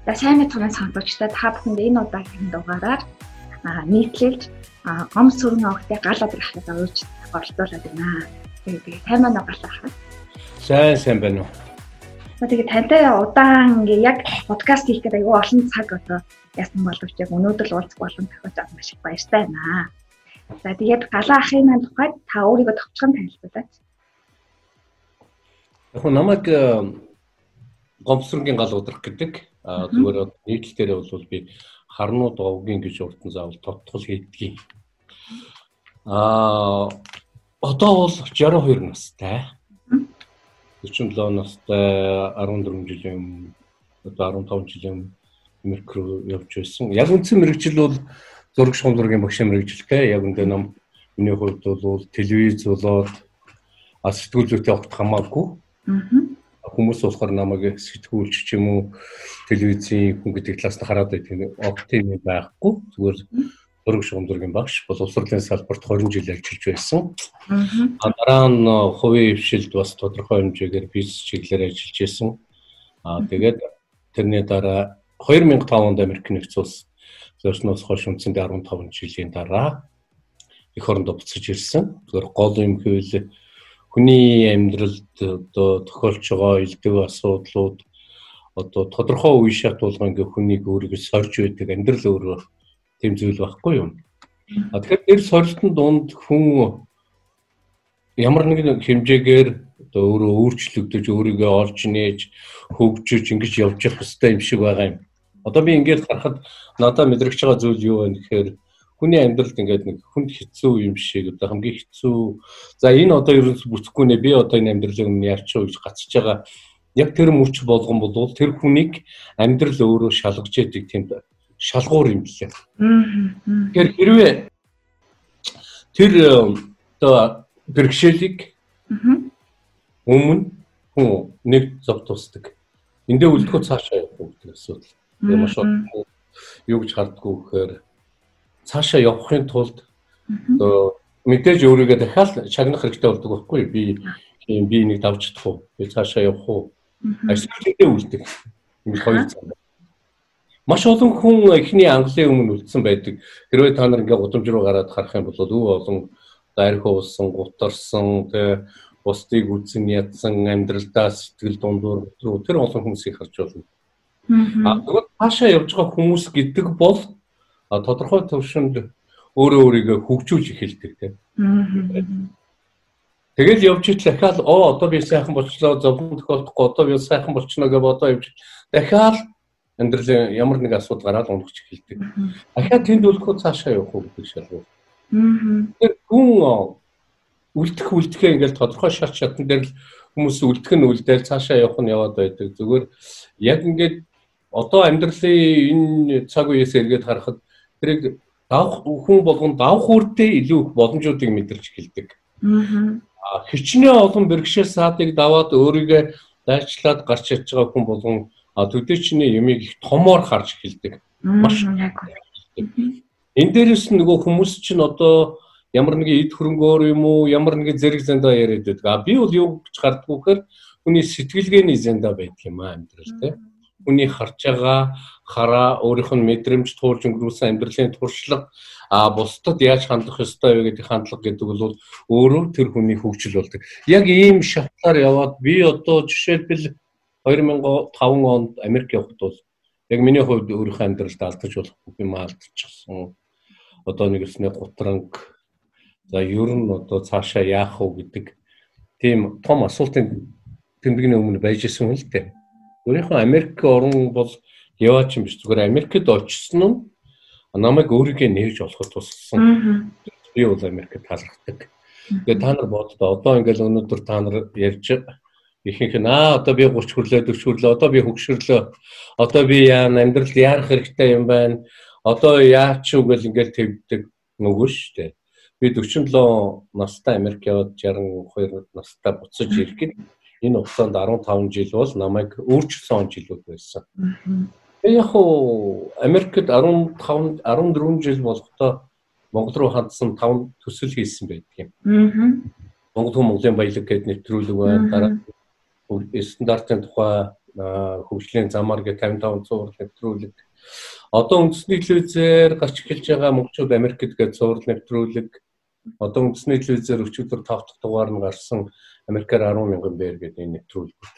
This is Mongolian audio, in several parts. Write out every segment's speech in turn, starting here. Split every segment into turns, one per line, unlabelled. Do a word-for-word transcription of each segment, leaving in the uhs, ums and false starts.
За сайн мэцхан сонсогчдод та бүхэнд энэ удаагийн дугаараар нийтлэлж гом сүрэн овогтой гал одрахыг урьж оролцуулаад байна. Тэгээд тань манай гал ахаа.
Сайн сайн байна уу.
Тэгээд тантай удаан ингээ яг подкаст хийх гэдэг аюу олон цаг одоо яасан боловч яг өнөөдөр л уулзах боломж тохиолж байгаа маш их баяртай байна. За тэгээд галаа ахын маань тухайд та өөрийгөө товчхон танилцуулаач.
Яг намайг гомсрынгийн гал удрах гэдэг. А зүгээр нийтлэлээр бол би харнууд овгийн гэж урдан заавал тодтгол хийдгийг. А одоо бол шестьдесят two настай. forty-seven настай арван дөрвөн жилийн одоо fifteen жилийн Америк руу явж байсан. Яг үндсэн мэргэжил бол зураг шундургийн багш мэргэжилтэй. Яг үндэ нам миний хувьд бол телевиз болоод сэтгүүлзүүтэй огт хамаагүй. Хүмүүс болохоор намайг сэтгүүлч ч юм уу телевизийн хүн гэдэг талаас нь хараад байдаг. Огт юм байхгүй. Зүгээр зураг шундургийн багш боловсролын салбарт twenty жил ажиллаж байсан. А дараа нь хувийн хвшилд бас тодорхой хэмжээгээр бизнес чиглэлээр ажиллаж байсан. А тэгээд тэрний дараа two thousand five онд Америк нэгдсэн улс зөрчнөөс хойш үндсэндээ fifteen жилийн дараа эх орондоо буцаж ирсэн. Зүгээр гол юм хэвэл хүний амьдралд одоо тохиолж байгаа элдв асуудлууд одоо тодорхой үе шат болгоо ингээ хүнийг өөрийгөө сорж байдаг амьдрал өөрөө тийм зүйл байхгүй юу. А тэгэхээр тэр сорилтын дунд хүн ямар нэгэн хэмжээгээр одоо өөрөө өөрчлөгдөж өөрийгөө олж нээж хөгжиж ингэж явж явах хэрэгтэй юм шиг байгаа юм. Одоо би ингээд харахад надад мэдрэгч байгаа зүйл юу вэ гэхээр хүний амьдралд ингээд нэг хүнд хэцүү юм шиг одоо хамгийн хэцүү. За энэ одоо ерөнхийдөө бүтэхгүй нэ би одоо энэ амьдралыг өмнө яарч уу гэж гацж байгаа. Яг тэр мөч болгон бол тэр хүнийг амьдрал өөрөө шалгаж яадаг тийм шалгуур юм лээ. Тэгэхээр хэрвээ тэр одоо бэрхшээлийг өмнө хүн нэг зов тусдаг. Эндээ үлдэхөө цаашаа явах гэдэг асуудал. Тэгээ маш юу гэж хардггүй гэхээр цаашаа явахын тулд одоо мэдээж өөрийгөө дахиад чагнах хэрэгтэй болдог байхгүй би би нэг давж чадах уу би цаашаа явах уу ашиглалтаа үлдэх ингэ хоёр цаг. Маш олон хүн эхний Английн өмнө үлдсэн байдаг. Хэрвээ та нар ингээ гудамж руу гараад харах юм бол өв олон дайрх уусан, гутарсан, тэ бусдыг үзэн ядсан амьдралдаа сэтгэл дундуур тэр олон хүмүүсийг харж байна. А тэгвэл цаашаа явж байгаа хүмүүс гэдэг бол тодорхой төвшөнд өөрөө өөрийгөө хөгжүүлж эхэлдэг тийм. Тэгэл явж итэл дахиад оо одоо би сайхан болчлоо, зовлон тохиолдохгүй одоо би сайхан болчихно гэж бодоо явж дахиад амьдралын ямар нэг асуудал гараад унгаж эхэлдэг. Дахиад тэнд үлдэхгүй цаашаа явах уу гэдэг шалгуур. Тэр хүн үлдэх үлдэхээ ингээл тодорхой шат шатн дээр л хүмүүс үлдэх нь үлдээл цаашаа явах нь яваад байдаг. Зүгээр яг ингээд одоо амьдралын энэ цаг үеэс эргээд харахад тэрийг давх хүн болгон давх үрдээ илүү их боломжуудыг мэдэрч эхэлдэг. Аа хичнээн олон бэрхшээл саадыг даваад өөрийгөө дайчлаад гарч чадж байгаа хүн болгон төдий чиний юмыг их томоор харж эхэлдэг. Маш яг. Энэ дээрээс нөгөө хүмүүс чинь одоо ямар нэгэн эд хөрөнгөөр юм уу ямар нэгэн зэрэг зандаа яриад байдаг. А би бол юу гэж хардггүй гэхээр хүний сэтгэлгээний зандаа байдаг юм аа амьдрал тийм. Хүний харж байгаа хараа өөрийнх нь мэдрэмж туурж өнгөрүүлсэн амьдралын туршлага а бусдад яаж хандах ёстой вэ гэдэг хандлага гэдэг бол өөрөө тэр хүний хөгжил болдог. Яг ийм шатлаар яваад би одоо жишээлбэл two thousand five онд Америк явхад бол яг миний хувьд өөрийнхөө амьдралд алдаж болох бүх юм алдчихсан. Одоо нэгсний гутранг за ер нь одоо цаашаа яах вэ гэдэг тийм том асуултын тэмдэгний өмнө байж исэн хүн л дээ. Өөрийнхөө Америк орн бол яваач юм биш зүгээр Америкт очсон нь намайг өөрийгөө нээж олоход туссан. Би бол Америкт талархдаг. Тэгээ та нар боддоо одоо ингээл өнөөдөр та нар ярьж ихэнх нь аа одоо би thirty хүрлээ forty хүрлээ одоо би хөгшөрлөө одоо би яана амьдралд яарах хэрэгтэй юм байна. Одоо яач юу гэл ингээл төвдөг нөгөө штэ. Би forty-seven настай Америк яваад sixty-two настай буцаж ирэхэд энэ хугацаанд fifteen жил бол намайг өөрчилсөн жилүүд байсан. Тэгээ яг уу Америкт fifteen fourteen жил болохдоо Монгол руу хандсан five төсөл хийсэн байдаг юм. Монгол хүн Монголын баялаг гэдэг нэвтрүүлэг байна. Дараа стандартын тухай хөгжлийн замаар гэ тавин таван цуврал нэвтрүүлэг. Одоо үндэсний телевизээр гарч эхэлж байгаа монголчууд Америкт гээд цуврал нэвтрүүлэг. Одоо үндэсний телевизээр өчигдөр тав дахь дугаар нь гарсан Америкаар арван мянган бээр гэдэг энэ нэвтрүүлгүүд.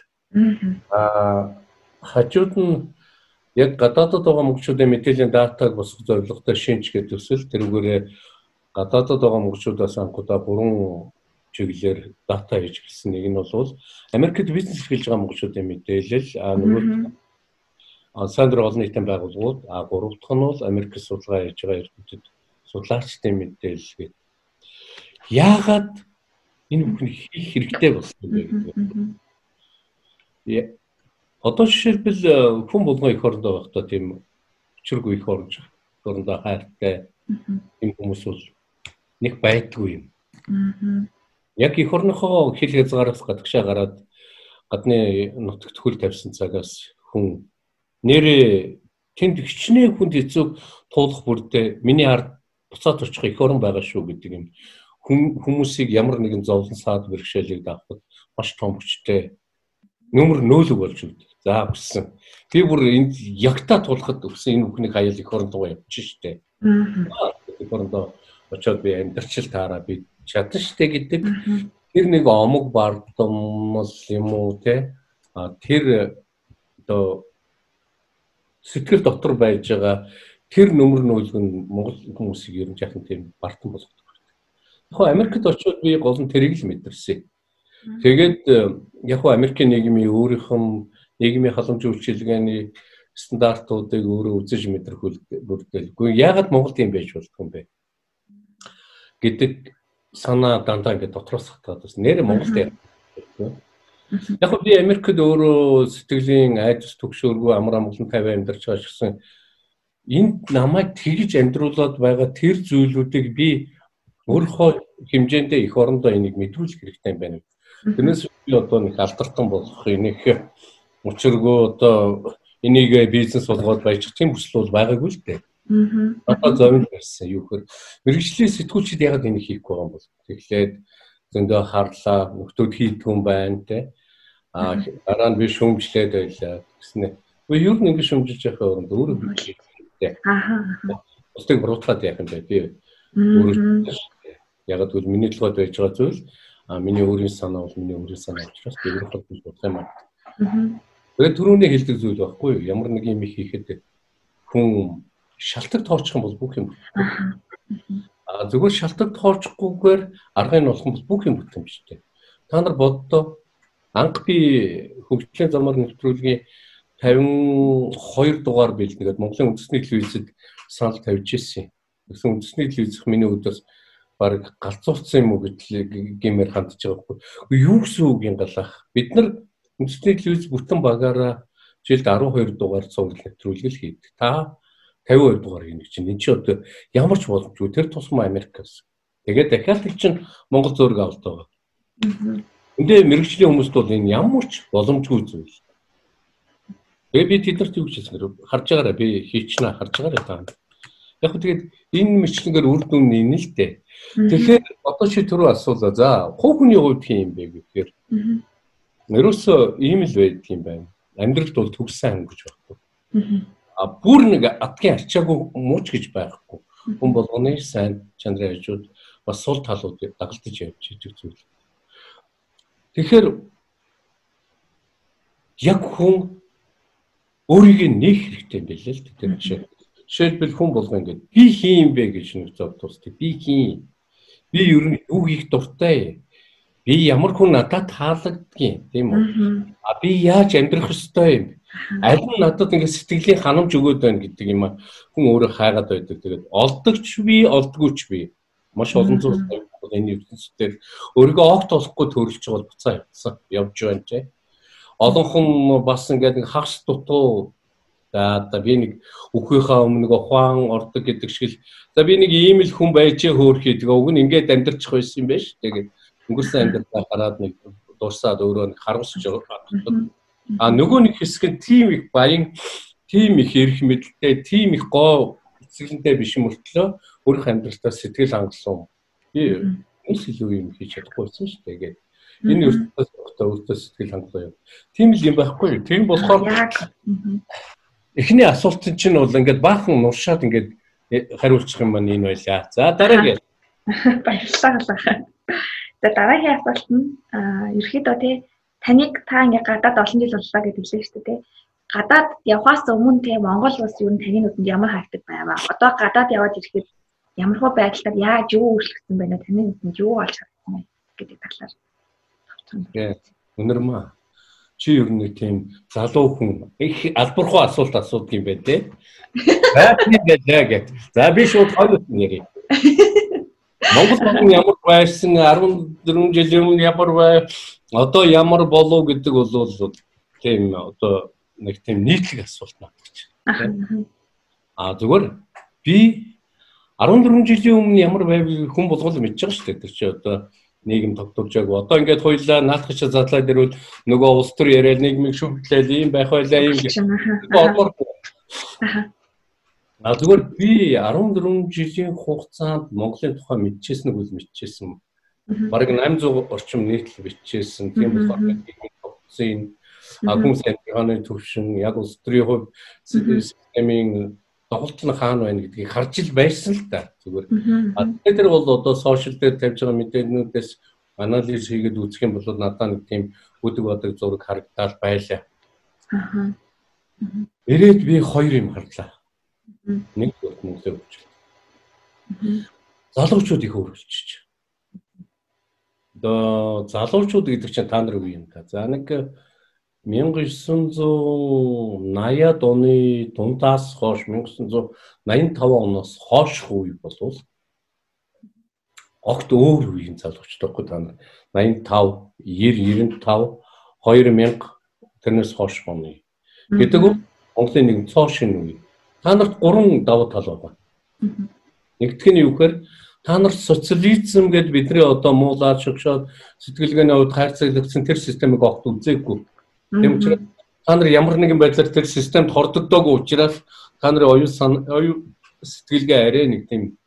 Аа хажууд нь яг гадаадд байгаа монголчуудын мэдээллийн датаг босгох зорилготой шинж гэдэг төсөл тэрүүгээрээ гадаадд байгаа монголчуудаас анхудаа бүрэн чиглэлээр дата хийж эхэлсэн. Нэг нь бол Америкт бизнес эхэлж байгаа монголчуудын мэдээлэл, а нөгөө Сандра олон нийтийн байгууллагууд, а гурав дахь нь бол Америкт судалгаа хийж байгаа эрдэмтэд судлаачдын мэдээлэл гэдэг. Яагаад энэ бүхнийг хийх хэрэгтэй болсон бэ гэдэг. Одоо жишээлбэл хүн болгон их орондоо байхдаа тийм өчрөг их оронж орондоо хайртай юм хүмүүс бол нэг байдгүй юм. Яг их орныхоо хил хязгаараас гадагшаа гараад гадны нутагт хөл тавьсан цагаас хүн нэрээ тэнд хичнээн хүнд эцэг туулах бүрдээ миний ард буцаад очих их орон байгаа шүү гэдэг юм. Хүмүүсийг ямар нэгэн зовлон саад бэрхшээлийг давхад маш том хүчтэй нөмөр нөөлөг болж өгдөг. За өссөн. Би бүр энд ягтаа тулахад өссөн энэ бүхнийг хаяал их орон руу явчих штэ. Аа. Их орондоо очоод би амьдарчил таараа би чадсан штэ гэдэг. Тэр нэг омог бардамл юм уу те. А тэр одоо сэтгэл дотор байж байгаа тэр нөмөр нөөлөг нь монгол хүмүүсийг ер нь яхан тийм бартан болгодог. Яг Америкт очиод би гол нь тэрийг л мэдэрсэн. Тэгээд яг хөө Америкийн нийгмийн өөрийнх нь нийгмийн халамжийн үйлчилгээний стандартуудыг өөрөө үзэж мэдрэх бүрдэлгүй. Яагаад Монголд юм байж болдгоо юм бэ гэдэг санаа дандаа ингээд дотроос хатаад бас нэр Монголд яг хөө би Америкт өөрөө сэтгэлийн айдас төгшөөргүй амар амгалан тавиа амьдарч байгаа гэсэн энд намайг тэгж амьдруулад байгаа тэр зүйлүүдийг би өөрийнхөө хэмжээндээ их орондоо энийг мэдрүүлэх хэрэгтэй юм байна. Тэрнээс би одоо нэг алдартан болох энийг учиргүй одоо энийг бизнес болгоод баяжих тийм хүсэл бол байгаагүй л дээ. Аа. Одоо зовж байсан юу гэхээр мэрэгжлийн сэтгүүлчид ягаад энийг хийхгүй байгаа юм бол тэгэхээр зөндөө харлаа нөхдүүд хийдэг юм байна те. Аа дараа нь би шүүмжлээд байлаа гэснэ. Үгүй юу нэг шүүмжилж яхаа өрөнд өөрөө хийхдээ. Аа. Устыг буруутгаад яах юм бэ? Би өөрөө ягаад гэвэл миний толгойд байж байгаа зүйл а миний өөрийн санаа бол миний өөрийн санаа учраас би өөрөө бодож бодох юм аа. Тэгээд түрүүний хэлдэг зүйл байхгүй юу? Ямар нэг юм хийхэд хүн шалтак тоочхон бол бүх юм. А зөвхөн шалтак тоочхгүйгээр аргыг нь олох нь бүх юм бүтэмжтэй. Та нар боддоо анх би хөгжлийн замаар нэвтрүүлгийн тавин хоёр дугаар бэлдгээд Монголын үндэсний телевизэд санал тавьж ирсэн. Гэсэн үндэсний телевизх миний өдөөс баг галзуурсан юм уу гэдэг гэмээр хандж байгаа байхгүй. Юу гэсэн үг юм галах. Бид нар үндэсний телевиз бүтэн багаараа жилд арван хоёр дугаар цуврал нэвтрүүлэг хийдэг. Та тавин хоёр дугаар хийнэ чинь энэ чинь одоо ямар ч боломжгүй тэр тусмаа Америкаас. Тэгээд дахиад ил чинь Монгол зөөрг авалт байгаа. Эндээ мэрэгжлийн хүмүүст бол энэ ямар ч боломжгүй зүйл. Тэгээд би тэднэрт юу гэж хэлсэн харж байгаараа би хийчихнэ харж байгаараа таа. Яг хөө тэгээд энэ мэтлэнгээр үр дүн нэ л дээ. Тэгэхээр одоо чи түрүү асуулаа. За, хувь хүний хувьд хэм юм бэ гэхээр нэрөөсөө ийм л байдаг юм байна. Амьдралд бол төгссөн ангиж байхгүй. А бүр нэг адгийн арчаагүй мууч гэж байхгүй. Хүн болгоны сайн чанарын хажууд бас сул талуудыг дагалдаж явж идэг зүйл. Тэгэхээр яг хүн өөрийг нээх хэрэгтэй юм билээ л тэр жишээ. Жишээлбэл хүн болгоо ингээд би хин юм бэ гэж нэг зов тусдаг. Би хин. Би ер нь юу хийх дуртай. Би ямар хүн надад таалагдгийн тийм үү? А би яаж амьдрах ёстой юм? Аль нь надад ингээд сэтгэлийн ханамж өгөөд байна гэдэг юм а. Хүн өөрөө хайгаад байдаг. Тэгээд олдогч би, олдгүйч би. Маш олон зүйл энэ ертөнцийн өөрийгөө огт олохгүй төрөлж байгаа бол буцаа явцсан. Явж байна тий. Олонхон бас ингээд нэг хагас дутуу за одоо би нэг өөхийнхаа өмнө нэг ухаан ордог гэдэг шиг л за би нэг ийм л хүн байжээ хөөрхий тэгээ уг нь ингээд амьдарчих байсан юм байна шүү. Тэгээд өнгөрсөн амьдралаа хараад нэг дуусаад өөрөө нэг харамсаж байгаа. А нөгөө нэг хэсэг нь тийм их баян, тийм их эрх мэдэлтэй, тийм их гоо эцэглэнтэй биш мөртлөө өөрийнх амьдралтаа сэтгэл хангалуун. Би үс илүү юм хийж чадахгүй байсан шүү. Тэгээд энэ ертөнцөөс бололтой өөртөө сэтгэл хангалуун. Тийм л юм байхгүй юу? Тийм болохоор
яг
эхний асуултын чинь бол ингээд баахан нуршаад ингээд хариулчих юм маань энэ байлаа. За дараагийн
баярлалаа. За дараагийн асуулт нь ерөөхдөө тий таныг та ингээд гадаад олон жил боллоо гэж хэлсэн шүү дээ. Гадаад явхаас өмнө тий Монгол улс юу н таны нүдэнд ямар хайртай байваа? Одоо гадаад яваад ирэхэд ямар хөө байдлаар яаж юу өөрчлөгдсөн байна? Таны нүдэнд юу болж харагдсан бэ гэдэг талаар.
Тий. Өнөрмөө чи ер нь тийм залуу хүн их албархуу асуулт асуудаг юм байна те. Баатны гэдэг. За би шууд хоёул нэрээ. Монгол хүн ямар байсан арван дөрвөн жилийн өмнө ямар бай одоо ямар болов гэдэг бол тийм одоо нэг тийм нийтлэг асуулт надад. Аа зүгээр би арван дөрвөн жилийн өмнө ямар байв хүн болгол мэдж байгаа шүү дээ. Тэр чи одоо нийгэм тогтолж байгааг. Одоо ингээд хоёлаа наадах чи задлаа дэрвэл нөгөө улс төр яриад нийгмийг шүүмжлээл ийм байх байлаа ийм гэх. Аа зүгээр би арван дөрвөн жилийн хугацаанд Монголын тухай мэдчихсэн үг мэдчихсэн. Бараг восемь сая орчим нийтлэл биччихсэн. Тийм болохоор нийгмийн тогтсон агуун сайхны төвшин яг улс төрийн хувь системийн тоглолт нь хаана байна гэдгийг харж ил байсан л да зүгээр. А тэр бол одоо сошиал дээр тавьж байгаа мэдээллүүдээс анализ хийгээд үзэх юм бол надад нэг тийм үдэг бодог зураг харагдаад байлаа. Аа. Ирээд би хоёр юм харлаа. Нэг бол Монголын хөгжил. Залуучууд их өөрчлөж. Одоо залуучууд гэдэг чинь та нар үе юм та. За нэг мянга девятьсот восьмидесятад оны дундаас хойш мянга девятьсот восемьдесят пять оноос хойш үе болвол огт өөр үеийн залуучтай байхгүй та нар восемьдесят пять, девяносто, девяносто пять, две тысячи тэрнээс хойш оны гэдэг нь Монголын нэг цоо шинэ үе. Та нарт гурван давуу тал байна. Нэгдүгээр нь юу гэхээр та нар социализм гэдээ бидний одоо муулаад шогшоод сэтгэлгээний хувьд хайрцаглагдсан тэр системийг огт үзээгүй. Тийм учраас та нар ямар нэгэн байдлаар тэр системд хордогдоогүй учраас та нарын оюун оюун сэтгэлгээ арай нэг тийм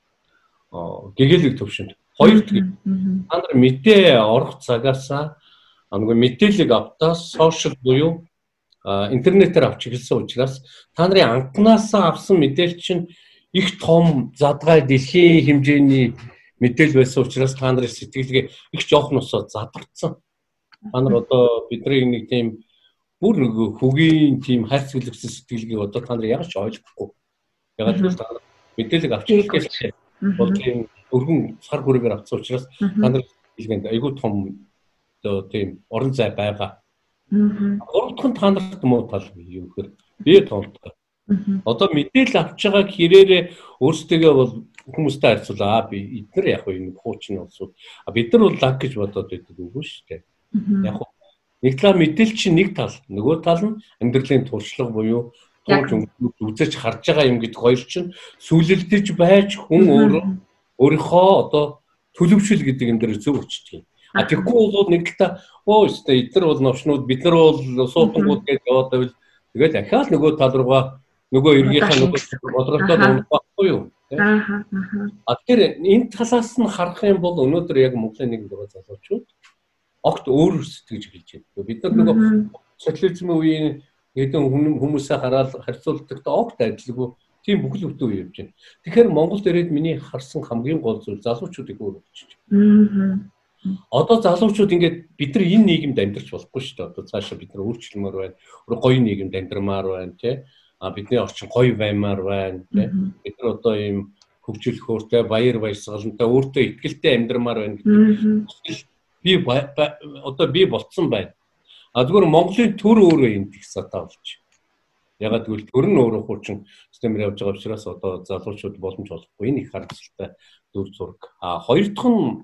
гэгээлэг төвшөнд. Хоёрдугаар та нар мэдээ орох цагаасаа нэг мэдээлэл автаас сошиал буюу интернетээр авч эхэлсэн учраас та нарын анхнаасаа авсан мэдээлэл чинь их том задгай дэлхийн хэмжээний мэдээлэл байсан учраас та нарын сэтгэлгээ их жоохносоо задарсан. Та нар одоо бидний нэг тийм бүр нэг хөгийн тийм хайрцаглагдсан сэтгэлгийг одоо та нар яг ч ойлгохгүй. Яг л та нар мэдээлэл авч эхлэхээс бол тийм өргөн сар хүрээгээр авсан учраас та нар хэлгэнд айгүй том одоо тийм орон зай байгаа. Гуравдах нь та нарт муу тал юу гэхээр би тоолдог. Одоо мэдээлэл авч байгаа хэрээрээ өөрсдөө бол хүмүүстэй харьцуулаа. Би эдгээр яг энэ хуучин улсууд. А бид нар бол лаг гэж бодоод байдаг үгүй шүү дээ. Яг нэг талаар мэдээлэл чинь нэг тал, нөгөө тал нь амьдралын туршлага буюу тууж үзэж харж байгаа юм гэдэг хоёр чинь сүлэлдэж байж хүн өөрөө өөрийнхөө одоо төлөвшөл гэдэг юм дээр зөв өчтгий. А тэгэхгүй бол нэг талаа оо өстө эдгээр бол новшнууд бид нар бол суутангууд гэж яваад байвал тэгээд дахиад нөгөө тал руугаа нөгөө эргийнхаа нөгөө бодролтод унах байхгүй юу? Аа аа. А тэр энэ талаас нь харах юм бол өнөөдөр яг Монголын нэг дөрөв залуучууд огт өөр сэтгэж эхэлж байна. Бид нар нөгөө социализмын үеийн хэдэн хүмүүсээ хараад харьцуулдахдаа огт адилгүй тийм бүхэл бүтэн үе явж байна. Тэгэхээр Монголд ирээд миний харсан хамгийн гол зүйл залуучуудыг өөр болчихж байна. Одоо залуучууд ингээд бид нар энэ нийгэмд амьдарч болохгүй шүү дээ. Одоо цаашаа бид нар өөрчлөлмөр байна. Өөр гоё нийгэмд амьдрмаар байна тий. А бидний орчин гоё баймаар байна тий. Бид нар одоо ийм хөгжил хөөртэй баяр баясгалантай өөртөө ихтгэлтэй амьдрмаар байна гэдэг. Би одоо би болцсон байна. А зүгээр Монголын төр өөрөө энд их сатаа болж. Ягаад гэвэл төр нь өөрөө хуучин системээр явж байгаа учраас одоо залуучууд боломж олохгүй. Энэ их харамсалтай дүр зураг. А хоёр дахь нь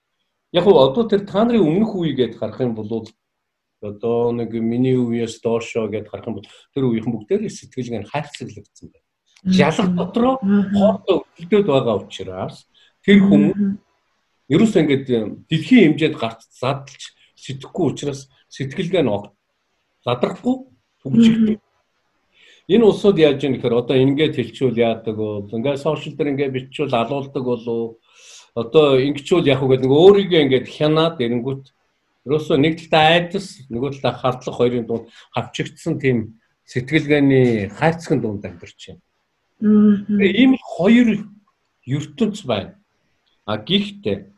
яг нь одоо тэр та нарын өмнөх үе гэдээ харах юм бол одоо нэг миний үеэс доошоо гэдээ харах юм бол тэр үеийн бүгдээрээ сэтгэлгээ нь хайрцаглагдсан байна. Жалах дотроо хоорондоо өлдөөд байгаа учраас тэр хүн ерөөсөө ингээд дэлхийн хэмжээнд гарч задлж сэтгэхгүй учраас сэтгэлгээ нь задрахгүй төгжигдэх. Энэ улсууд яаж юм гэхээр одоо ингээд хэлчихвэл яадаг бол ингээд сошиал дээр ингээд бичвэл алуулдаг болов одоо ингэчүүл яг үгээд нэг өөрийгөө ингээд хянаад эрэнгүүт Ерөөсөө нэг талаа айдас, нөгөө талаа хардлах хоёрын дунд хавчигдсан тийм сэтгэлгээний хайрцагын дунд амьдарч байна. Ийм хоёр ертөнц байна. А гэхдээ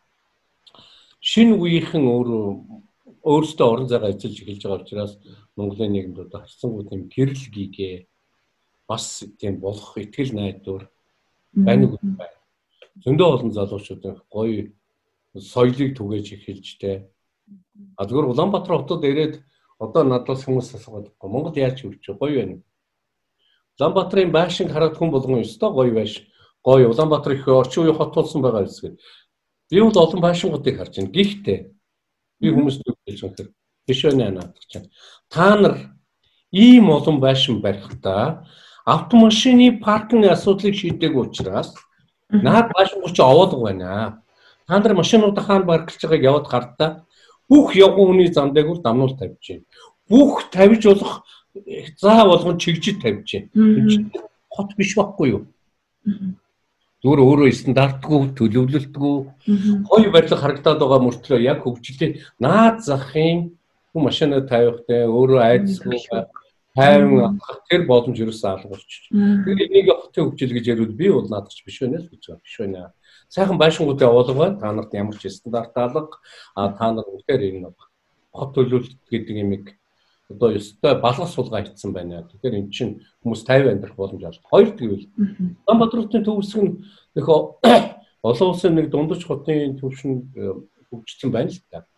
шинэ үеийнхэн өөрөө өөрсдөө орон зайгаа эзэлж эхэлж байгаа учраас Монголын нийгэмд одоо харцсангуу тийм гэрэл гийгээ бас тийм болох итгэл найдвар байна уу байна. Зөндөө олон залуучууд гоё соёлыг түгээж эхэлж тэ. А зүгээр Улаанбаатар хотод ирээд одоо надаас хүмүүс асуугаад байгаа. Монгол яаж хөвч гоё байна. Улаанбаатарын байшинг хараад хүн болгон өстой гоё байш. Гоё Улаанбаатар их орчин үеийн хот болсон байгаа гэсэн. Би бол олон байшингуудыг харж байна. Гэхдээ би хүмүүст хэлж байгаа биш байна надад чинь. Та нар ийм олон байшин барихдаа автомашины паркинг асуудлыг шийдэг учраас наад байшингууд чи овоолго байна. Та нар машинуудаа хаана парклж байгааг яваад гардаа бүх явган хүний зам дээгүүр дамнуул тавьж байна. Бүх тавьж болох заа болгон чигжид тавьж байна. Хот биш байхгүй юу? Зүгээр өөрөө стандартгүй төлөвлөлтгүй гоё барилга харагдаад байгаа мөртлөө яг хөгжлөө наад захын хүн машинаа тавихтай өөрөө айдсгүй тайван авах тэр боломж юусэн алгуулчих. Тэр энийг хотын хөгжил гэж ярил би бол наадах биш байна л гэж байна. Биш байна. Сайхан байшингуудын овоолгоо та нарт ямар ч стандарт алга а та нар үнээр энэ хот төлөвлөлт гэдэг юмыг одоо ёстой балгах суулгаа хийсэн байна. Тэгэхээр эн чинь хүмүүс тайван амьдрах боломж олж. Хоёр тэгвэл Улаанбаатарын төвсг нь нөхөө олон улсын нэг дундаж хотын төвшин хөгжсөн байна л та.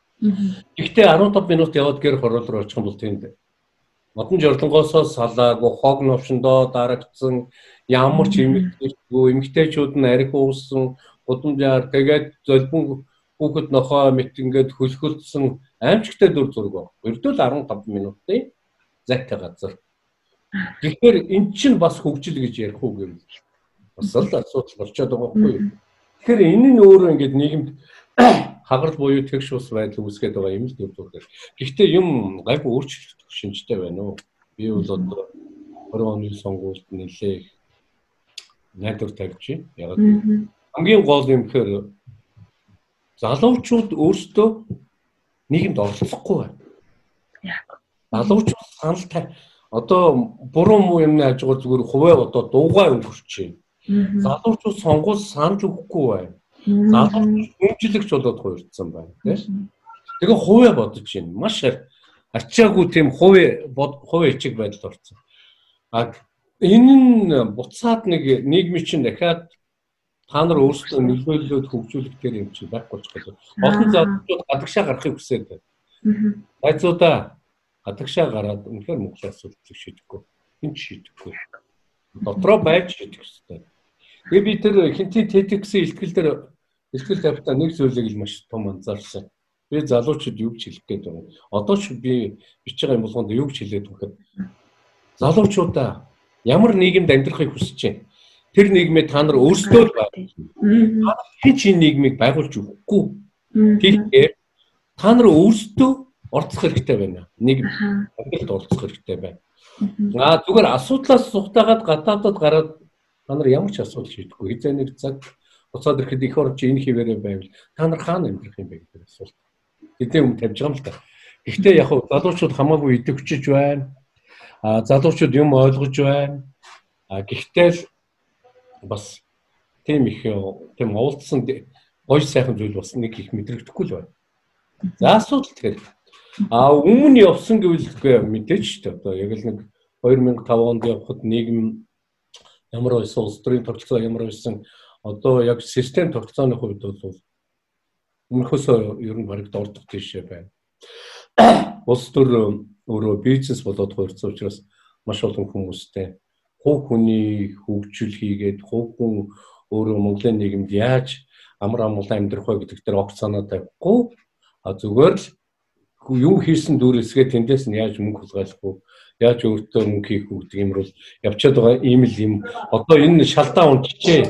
Гэхдээ арван таван минут яваад гэр хороол руу очих юм бол тэнд модон жорлонгоосоо салаагүй хог новшондоо дарагдсан ямар ч эмэгтэйчгүй эмэгтэйчүүд нь арх уусан гудамжаар тэгээд золбон хүүхэд нохоо мэт ингээд хөлхөлдсөн аимчигтай дүр зураг байна. Ердөө л арван таван минутын зайтай газар. Тэгэхээр эн чинь бас хөгжил гэж ярих уу гэвэл бас л асуудал болчиход байгаа байхгүй юу. Тэгэхээр энэ нь өөрөө ингээд нийгэмд хагарал буюу тэгш ус байдал үүсгэж байгаа юм л дүр зураг. Гэхдээ юм гайгүй өөрчлөгдөх шинжтэй байна уу? Би бол одоо орон оны сонгуульд нэлээ найдвар тавьж байна. Яг хамгийн гол юм гэхээр залуучууд өөрсдөө нийгэмд оролцохгүй байна. Яг. Залуучууд санал тай одоо буруу муу юмны хажуугаар зүгээр хуваа одоо дуугаа өнгөрч байна. Залуучууд сонгуул санал өгөхгүй байна. Залуучууд хэмжлэгч болоод хуурдсан байна. Тэгээ хуваа бодож байна. Маш ачаагүй тийм хуваа хуваа ичиг байдал орсон. А энэ нь буцаад нэг нийгмийн чинь дахиад та нар өөрсдөө нөлөөлөлөд хөгжүүлэх дээр юм чи байхгүй ч гэдэг. Олон залуучууд гадагшаа гарахыг хүсээд байна. Найзуудаа гадагшаа гараад үнэхээр Монголын асуудлыг шийдэхгүй. Энд шийдэхгүй. Дотроо байж шийдэх хэрэгтэй. Тэгээ би тэр хинтийн TEDx-ийн ихтгэл дээр ихтгэл тавьтаа нэг зүйлийг л маш том анзаарсан. Би залуучууд юу гэж хэлэх гээд байна. Одоо ч би бичиж байгаа юм болгонд юу гэж хэлээд өгөхөд залуучуудаа ямар нийгэмд амьдрахыг хүсэж байна. Тэр нийгмээ та нар өөрсдөө л байна. Хин чин нийгмийг байгуулж өгөхгүй. Тэгэхээр та нар өөрсдөө орцох хэрэгтэй байна. Нийгэм амьдралд орцох хэрэгтэй байна. Аа зүгээр асуудлаас сухтагаад гадаадад гараад та нар ямар ч асуудал шийдэхгүй. Хизээ нэг цаг буцаад ирэхэд их орч энэ хിവэрээ байвал та нар хаана амьдрах юм бэ гэдэг асуулт. Хэдэн юм тавьж байгаа юм л та. Гэхдээ яг хуу залуучууд хамаагүй идэвхжиж байна. Аа залуучууд юм ойлгож байна. А гэхдээ л бас тийм их тийм уулзсан гоё сайхан зүйл бас нэг их мэдрэгдэхгүй л байна. За асуудал тэгэхээр а өмнө явсан гэвэл мэдээж ч одоо яг л нэг хоёр мянга таван онд явхад нийгэм ямар байсан улс төрийн тогтолцоо ямар байсан одоо яг систем тогтолцооны хувьд бол өмнөхөөсөө ер нь бараг дордох тийшээ байна. Улс төр өөрөө бизнес болоод хуурсан учраас маш олон хүмүүстэй хувь хүний хөгжил хийгээд хувь хүн өөрөө Монголын нийгэмд яаж амар амгалан амьдрах вэ гэдэг дээр огт санаа тавихгүй а зүгээр л юу хийсэн дүүрээсгээ тэндээс нь яаж мөнгө хулгайлахгүй яаж өөртөө мөнгө хийх үү гэдэг юм бол явчаад байгаа ийм л юм одоо энэ шалтаа унтчихээ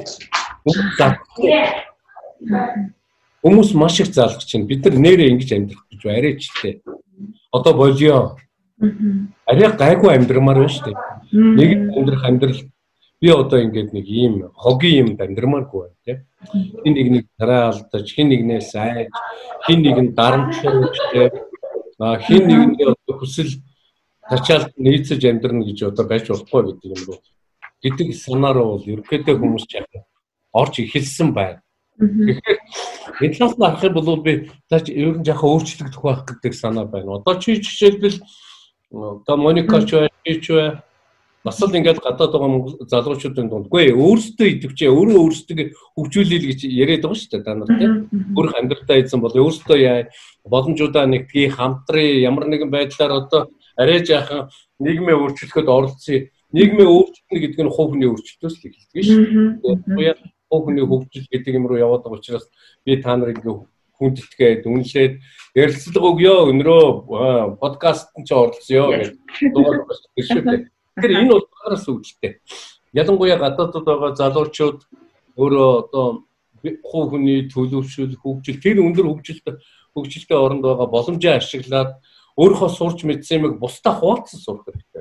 хүмүүс маш их заалгаж байна бид нар нэрээ ингэж амьдрах гэж арайч тээ одоо болио арай гайгүй амьдрмаар байна шүү дээ нэг амьдрах амьдрал би одоо ингээд нэг ийм хогийн юм амьдрмааргүй байна тийм. Хин нэг нэг тараа алдаж, хин нэгнээс айж, хин нэг нь дарамтлаж тийм. А хин нэгэндээ одоо хүсэл тачаалт нийцэж амьдрна гэж одоо байж болохгүй гэдэг юм руу гэдэг санаараа бол ерөнхийдөө хүмүүс яг орж эхэлсэн байна. Тэгэхээр энэ талаас нь харах юм бол би тач ер нь яхаа өөрчлөгдөх байх гэдэг санаа байна. Одоо чи жишээлбэл одоо Моника ч бай, чи ч бай бас л ингээд гадаад байгаа залуучуудын дундгүй өөрсдөө идэвчээ өөрөө өөрсдөө хөгжүүлээл гэж яриад байгаа шүү дээ та нар тийм. Өөрөх амьдралдаа ийдсэн бол өөрсдөө яа боломжуудаа нэгтгэе хамтрын ямар нэгэн байдлаар одоо арай жаахан нийгмээ өөрчлөхөд оролцъё. Нийгмээ өөрчлөлт гэдэг нь хувь хүний өөрчлөлтөөс л эхэлдэг шүү дээ. Хувь хүний хөгжил гэдэг юм руу яваад байгаа учраас би та нарыг хүндэтгээд үнэлээд ярилцлага өгөө өнөрөө подкаст ч оролцъё гэж дугаар бас шүү дээ. Тэгэхээр энэ бол багаас үүдэлтэй. Ялангуяа гадаадд байгаа залуучууд өөрөө одоо хувь хүний төлөвшөл, хөгжил тэр өндөр хөгжилтэй хөгжилтэй оронд байгаа боломжоо ашиглаад өөрийнхөө сурч мэдсэн юмыг бусдаа хуваалцсан сурах хэрэгтэй.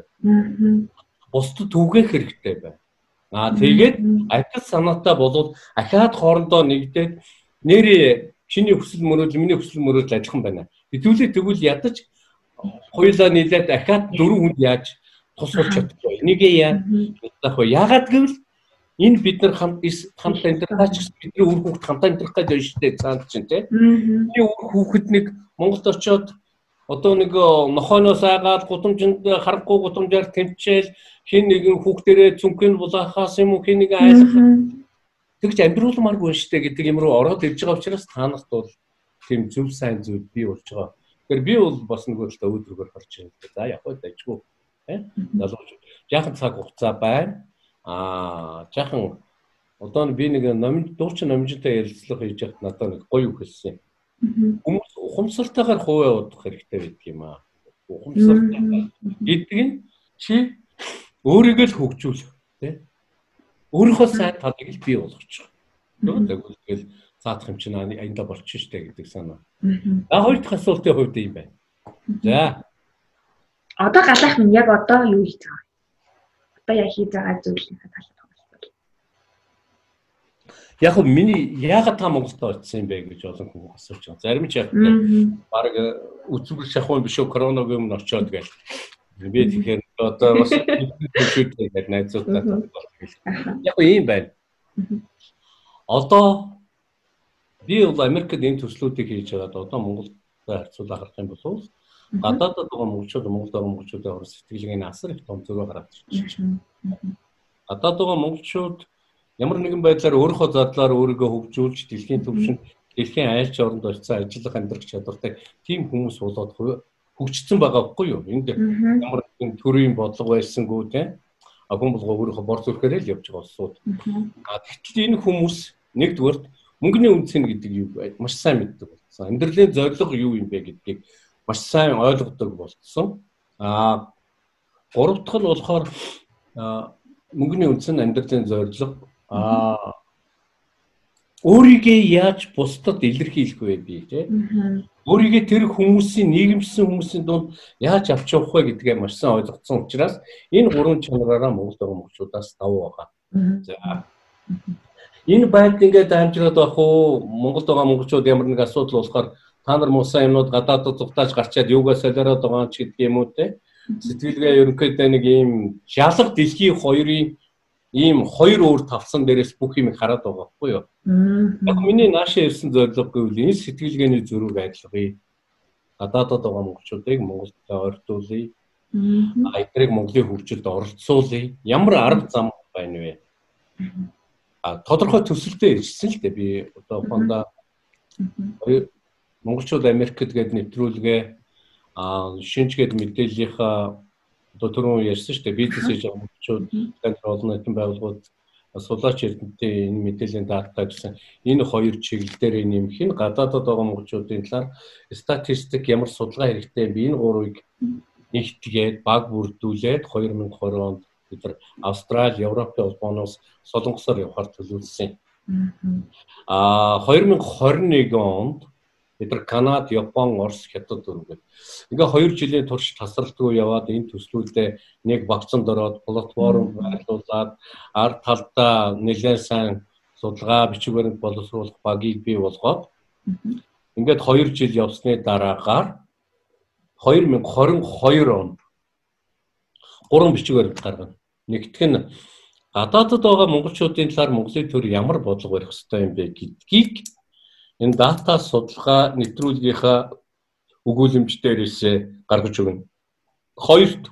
Бусдад түгээх хэрэгтэй байна. Аа тэгээд адил санаатай болоод ахаад хоорондоо нэгдээд нэр чиний хүсэл мөрөөдөл, миний хүсэл мөрөөдөл адилхан байна. Хэдүүлээ тэгвэл ядаж хоёулаа нийлээд ахаад дөрвөн хүнд яаж тусалж чадахгүй. Энийгээ яах вэ? Яагаад гэвэл энэ бид нар хамт хамтаа интернетч бидний үр хүүхд хамтаа амьдрах гэж байна шүү дээ цаанд чинь тийм. Энэ үр хүүхэд нэг Монголд очиод одоо нэг нохооноос айгаад гудамжинд харахгүй гудамжаар тэмчээл хин нэгэн хүүхдэрээ цүнхэн булаахаас юм уу хин нэг айлах тэгж амьдруулмааргүй шүү дээ гэдэг юм руу ороод ирж байгаа учраас та нарт бол тийм зөв сайн зүйл бий болж байгаа. Тэгэхээр би бол бас нөгөө талаа өөдрөгөр харж байна. За яг хөө дайггүй. Залууч жаахан цаг хугацаа байна. Аа жаахан одоо би нэг номын дуучин номжинтай ярилцлага хийж яхад надад нэг гоё үг хэлсэн. Хүмүүс ухамсартайгаар хувиа удах хэрэгтэй байдаг юм аа. Ухамсартай гэдэг нь чи өөрийгөө л хөгжүүл тий. Өөрийнхөө сайн талыг л бий болгочих. Тэгвэл цаадах юм чинь аянда болчих штэ гэдэг санаа. За хоёр дахь асуултын хувьд юм байна. За
одоо галах минь яг одоо юу хийж байгаа? Одоо яг хийж байгаа зүйлийнхээ талаар хэлбэл.
Яг нь миний яагаад та Монголд очсон юм бэ гэж олон хүн асууж байгаа. Зарим ч яг баг үзүүл шахуун биш үү коронавигийн өмнө очиод гээл. Би тэгэхээр одоо бас шийдээд найзуудтай хэлсэн. Яг ийм байна. Одоо би бол Америкт энэ төслүүдийг хийж байгаад одоо Монголд харьцуулаад харах юм бол гадаадд байгаа монголчууд Монголд байгаа монголчуудын орон сэтгэлгээний асар их том зөрөө гараад ирж байна. Гадаадд байгаа монголчууд ямар нэгэн байдлаар өөрийнхөө задлаар өөрийгөө хөгжүүлж дэлхийн түвшинд дэлхийн айлч оронд очисан ажиллах амьдрах чадвартай тийм хүмүүс болоод хөгжсөн байгаа байхгүй юу? Энд ямар нэгэн төрийн бодлого байсангүй тийм а хүн болгоо өөрийнхөө бор зүрхээрээ л явж байгаа улсууд. А тэгтэл энэ хүмүүс нэгдүгээр мөнгөний үнцэн гэдэг юу вэ? Маш сайн мэддэг болсон. Амьдралын зорилго юу юм бэ гэдгийг маш сайн ойлгодог болсон. Аа гурав дахь нь болохоор мөнгөний үндсэн амьдралын зорилго аа өөрийгөө яаж бусдад илэрхийлэх вэ би тийм. Өөрийгөө тэр хүмүүсийн нийгэмсэн хүмүүсийн дунд яаж авч явах вэ гэдгээ маш сайн ойлгоцсон учраас энэ гурван чанараараа Монголд байгаа монголчуудаас давуу байгаа. За энэ байдал ингээд амжираад байх уу? Монголд байгаа монголчууд ямар нэг асуудал болохоор та нар муусан юмнууд гадаадд зугатааж гарчаад юугаа солиороод байгаа ч гэдэг юм уу те. Сэтгэлгээ ерөнхийдөө нэг ийм жалга дэлхийн хоёрын ийм хоёр өөр тавцсан дээрээс бүх юм хараад байгаа байхгүй юу? Яг миний наашаа ирсэн зорилго гэвэл энэ сэтгэлгээний зөрүүг адилгая. Гадаадд байгаа монголчуудыг Монголд ойртуулъя. А эднийг Монголын хөгжилд оролцуулъя. Ямар арга зам байна вэ? А тодорхой төсөлтөд ирсэн л дээ би одоо хондоо монголчууд Америкт гээд нэвтрүүлгээ а шинжгээд мэдээллийнхаа одоо түрүүн ярьсан шүү дээ бизнес хийж байгаа монголчууд центр олон нийтийн байгууллагууд сулаач эрдэмтдийн энэ мэдээллийн дата гэсэн энэ хоёр чиглэлээр нэмэх нь гадаадд байгаа монголчуудын талаар статистик ямар судалгаа хэрэгтэй би энэ гурвыг нэгтгээд баг бүрдүүлээд две тысячи двадцать онд бид нар Австрали, Европын улбооноос солонгосоор явахаар төлөвлөсөн. А две тысячи двадцать один онд бид нар Канада, Япон, Орос, Хятад өргөд. Ингээ хоёр жилийн турш тасралтгүй яваад энэ төслүүдээ нэг багцанд ороод платформ байрлуулад ард талдаа нэлээд сайн судалгаа бичгээр боловсруулах багийг бий болгоод ингээд хоёр жил явсны дараагаар хоёр мянга хорин хоёр онд гурван бичгээр гаргана. Нэгдүг нь гадаадд байгаа монголчуудын талаар Монголын төр ямар бодлого барих ёстой юм бэ гэдгийг энэ дата судалгаа нэвтрүүлгийнхаа өгүүлэмж дээрээс гаргаж өгнө. Хоёрт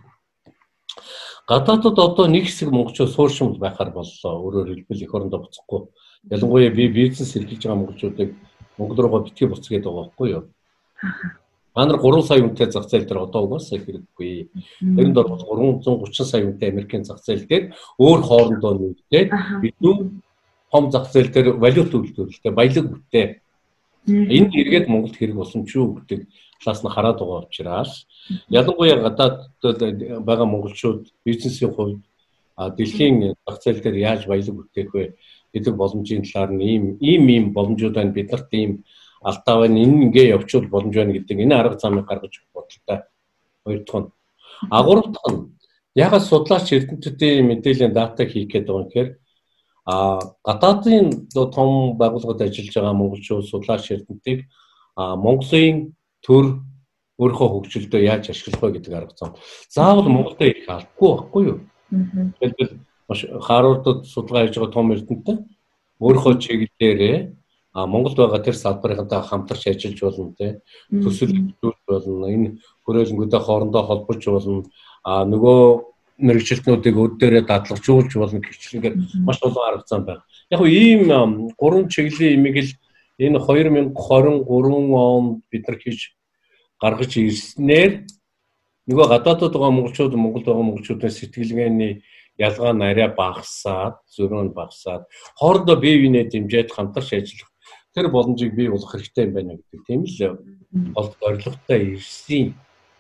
гадаадд одоо нэг хэсэг монголчууд сууршмал байхаар боллоо. Өөрөөр хэлбэл эх орондоо буцахгүй. Ялангуяа би бизнес эрхэлж байгаа монголчуудыг Монгол руугаа битгий буцгээд байгаа байхгүй юу? Та нар гурван сая үнэтэй зах зээл дээр одоо угаасаа хэрэггүй. Тэрэнд бол гурван зуун гучин сая үнэтэй Америкийн зах зээл дээр өөр хоорондоо нэгдээд бидний том зах зээл дээр валют үйлдвэрлэлтэй баялаг бүтээ. Энэ эргээд Монголд хэрэг болсон ч юу гэдэг талаас нь хараад байгаа учраас ялангуяа гадаад байгаа монголчууд бизнесийн хувьд дэлхийн зах зээл дээр яаж баялаг бүтээх вэ гэдэг боломжийн талаар нь ийм ийм ийм боломжууд байна. Бид нарт ийм алдаа байна. Энэ ингээ явуучвал боломж байна гэдэг энэ арга замыг гаргаж бодолтой. Хоёр дахь нь. А гурав дахь нь ягаад судлаач эрдэмтдийн мэдээллийн дата хийх гэдэг юм гэхээр а гадаадын том байгууллагад ажиллаж байгаа монголчууд судлаач эрдэмтдийг а Монголын төр өөрийнхөө хөгжилдөө яаж ашиглах вэ гэдэг арга зам. Заавал Монголд их алдахгүй байхгүй юу? Тэгвэл Харвардд судалгаа хийж байгаа том эрдэмтэн өөрийнхөө чиглэлээрээ а Монголд байгаа тэр салбарынхантай хамтарч ажиллаж болно те. Төсөл хөтөлбөр болно. Энэ хүрээлэнгүүдээ хоорондоо холбож болно. А нөгөө мэрэгчлэтнүүдийг өөр дээрээ дадлагжуулж болно гихчлэнгээр маш олон арга зам байна. Яг нь ийм гурван чиглэлийн имийг л энэ хоёр мянга хорин гурван онд бид нар хийж гаргаж ирснээр нөгөө гадаадд байгаа монголчууд Монголд байгаа монголчуудын сэтгэлгээний ялгаа нь арай багасаад, зөрөө нь багасаад хоорондоо бие биенээ дэмжиж хамтарч ажиллах тэр боломжийг бий болгох хэрэгтэй юм байна гэдэг тийм л гол зорилготой ирсэн.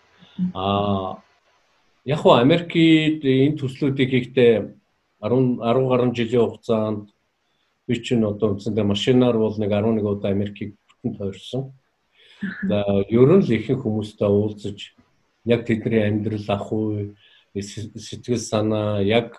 Аа яг хоо Америкт энэ төслүүдийг хийхдээ арван гаруй жилийн хугацаанд би чинь одоо үндсэндээ машинаар бол нэг арван нэг удаа Америкийг бүтэн тойрсон. За ерөн л ихэнх хүмүүстэй уулзаж яг тэдний амьдрал ах уу сэтгэл санаа яг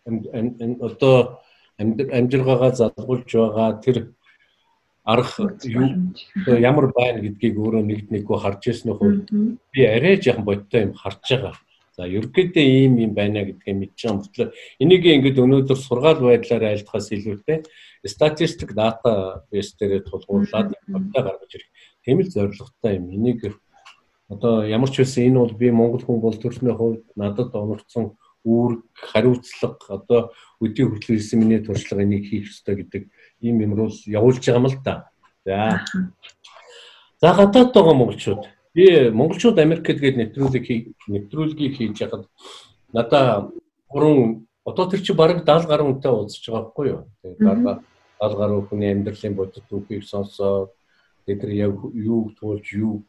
одоо амжиргаагаа залгуулж байгаа тэр арга ямар байна гэдгийг өөрөө нэгд нэггүй харж ирсний хувьд би арай жоохон бодтой юм харж байгаа. За ерөнхийдөө ийм юм байна гэдгийг мэдж байгаа мөртлөө энийг ингээд өнөөдөр сургаал байдлаар айлтгахаас илүүтэй статистик дата бейс дээр тулгуурлаад бодтой гаргаж ирэх тийм л зорилготой юм. Энийг одоо ямар ч байсан энэ бол би Монгол хүн бол төрсний хувьд надад оногдсон үүрэг хариуцлага одоо өдний хүртэл семинар туршлага энийг хийх ёстой гэдэг ийм юмруул явуулж байгаа юм л да. За. За гадаад байгаа монголчууд би монголчууд Америкт гээд нэвтрүүлэг нэвтрүүлгийг хийж яхад надаа гурван одоо тэр чи бараг даал гаруй хүнтэй уулзж байгаа байхгүй юу. Тэгээд дараа даал гаруй хүний амьдралын бодит түүхийг сонсоод тэд нар яг юу туулж юу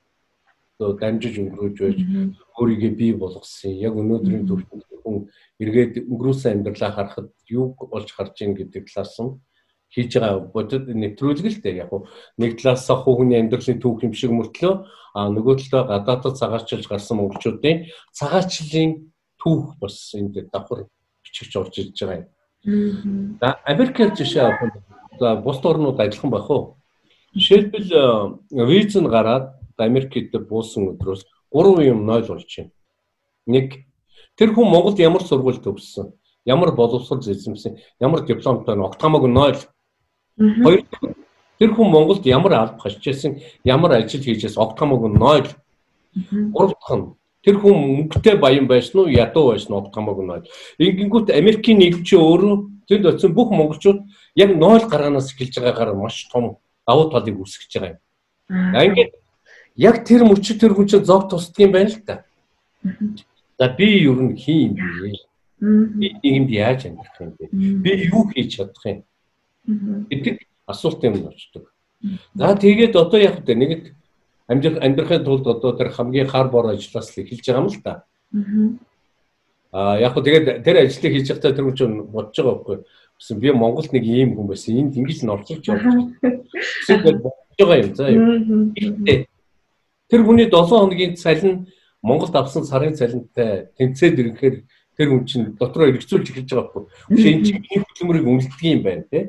дамжиж өнгөрөөж байж өөрийгөө бий болгосон. Яг өнөөдрийн төвчөнд хүн эргээд өнгөрөөсөн амьдралаа харахад юу болж харж ийн гэдэг талаас нь хийж байгаа бодит нэвтрүүлэг л дээ. Яг нэг талаас хүүхний амьдралын түүх юм шиг мөртлөө а нөгөө талаа гадаадд цагаачлж гарсан монголчуудын цагаачлалын түүх бас энд давхар бичигч орж ирж байгаа юм. За Америкт жишээ авах бус орнууд адилхан байх уу? Жишээлбэл виз нь гараад Америкт буусан өдрөөс гурван юм нойл болж байна. Нэг тэр хүн Монголд ямар сургууль төгссөн, ямар боловсрол эзэмсэн, ямар дипломтой нь огт хамаагүй нойл. Хоёр тэр хүн Монголд ямар алба хашижсэн, ямар ажил хийжсэн огт хамаагүй нойл. Гурав дахь нь тэр хүн мөнгөтэй баян байсан уу, ядуу байсан уу огт хамаагүй нойл. Ингэнгүүт Америкийн нийгэм чи өөрөө тэнд очисон бүх монголчууд яг нойл гарганаас эхэлж байгаагаар маш том давуу талыг үүсгэж байгаа юм. Ингээд яг тэр мөчид тэр хүн чинь зов тусдаг юм байна л да. За би ер нь хин юм бэ? Би нийгэмд яаж амьдрах юм бэ? Би юу хийж чадах юм? Гэдэг асуулт юм болчдөг. За тэгээд одоо яг тэ нэгд амьдрах амьдрахын тулд одоо тэр хамгийн хар бор ажлаас л эхэлж байгаа юм л да. Аа яг хөө тэгээд тэр ажлыг хийж байхдаа тэр хүн чинь бодож байгаа байхгүй. Би Монголд нэг ийм хүн байсан. Энд ингэж н орчуулж явж байна. Эсвэл байгаа юм заа юу. Тэр хүний долоон хоногийн цалин Монголд авсан сарын цалинтай тэнцээд ирэхээр тэр хүн чинь дотроо эргэцүүлж эхэлж байгаа байхгүй. Гэхдээ энэ чинь миний хөдөлмөрийг үнэлдэг юм байна тий.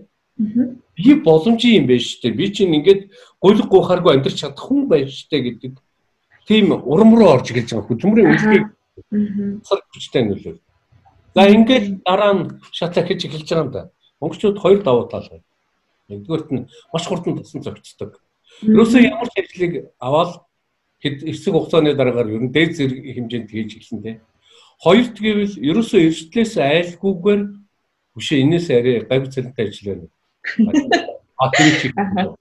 Би боломжийн юм байна шүү дээ. Би чинь ингээд гуйлг гуйхааргүй амьдрч чадах хүн байна шүү дээ гэдэг тийм урам руу орж эхэлж байгаа хөдөлмөрийн үнэлгийг сар хүчтэй нөлөө. За ингээд дараа нь шат ахиж эхэлж байгаа юм да. Монголчууд хоёр давуу тал байна. Нэгдүгээрт нь маш хурдан тусан зохицдог. Ерөөсөө ямар ч ажлыг аваад хэд эсрэг хугацааны дараагаар ер нь дээд зэрэг хэмжээнд хийж эхэлсэн тийм. Хоёрт гэвэл ерөөсөө эрсдлээс айлгүйгээр үшээ энэс арай гавь цалинтай ажиллана. А тэр чиг.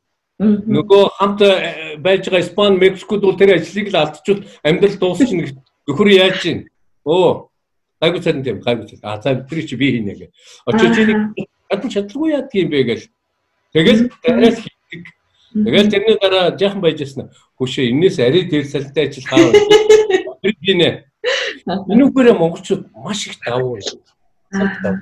Нөгөө хамт байж байгаа Испани, Мексикод бол тэр ажлыг л алдчихвал амьдрал дуусчихна нөхөр яаж чинь. Оо гавь цалин тийм гавь цалин. А за тэр чи би хийнэ гэ. Очиж энийг адил чадлагүй яа гэх юм бэ гэл. Тэгэл тараас хийдэг. Тэгэл тэрний дараа жаахан байж ясна. Хөшөө энэс арай дээр цалинтай ажил хаа. Тэр гинэ. Энүүгээр монголчууд маш их давуу байна.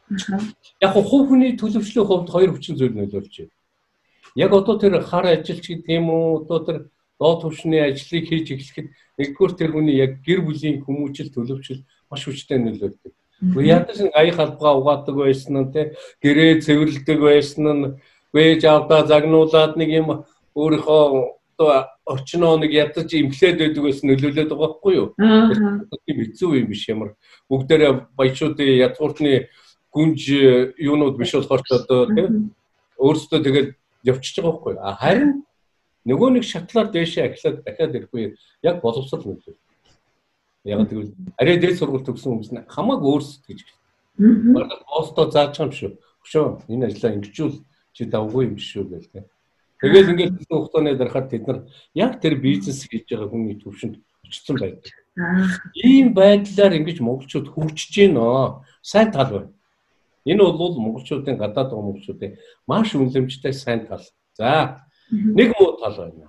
Яг хувь хүний төлөвшлийн хувьд хоёр хүчин зүйл нөлөөлж байна. Яг одоо тэр хар ажилч гэдэг юм уу, одоо тэр доод түвшний ажлыг хийж эхлэхэд нэгдүгээр тэр хүний яг гэр бүлийн хүмүүжил төлөвшил маш хүчтэй нөлөөлдөг. Ядаж аяг халбага угаадаг байсан нь те гэрээ цэвэрлдэг байсан нь вэж авдаа загнуулаад нэг юм өөрийнхөө одоо орчноо нэг ядаж имплээд байдаг байсан нөлөөлөд байгаа байхгүй юу? Тийм хэцүү юм биш ямар бүгдээрээ баячуудын ядгууртны гүнж юунууд биш болохоор одоо тийм өөрсдөө тэгэл явчихж байгаа байхгүй юу? Харин нөгөө нэг шатлаар дээшээ ахлаад дахиад ирэхгүй яг боловсрол нөлөө. Яг тэгвэл арай дээд сургууль төгссөн хүмүүс нь хамаагүй өөрсдөд гэж байна. Багт постоо зааж байгаа юм шүү. Хөшөө энэ ажлаа ингэжүүл чи давгүй юм шүү гэл тэ. Тэгэл ингээд хэсэг хугацааны дарахад тэд нар яг тэр бизнес хийж байгаа хүний төвшөнд очсон байдаг. Ийм байдлаар ингэж монголчууд хөгжиж гинөө. Сайн тал байна. Энэ бол монголчуудын гадаад байгаа монголчуудын маш үнэлэмжтэй сайн тал. За нэг муу тал байна.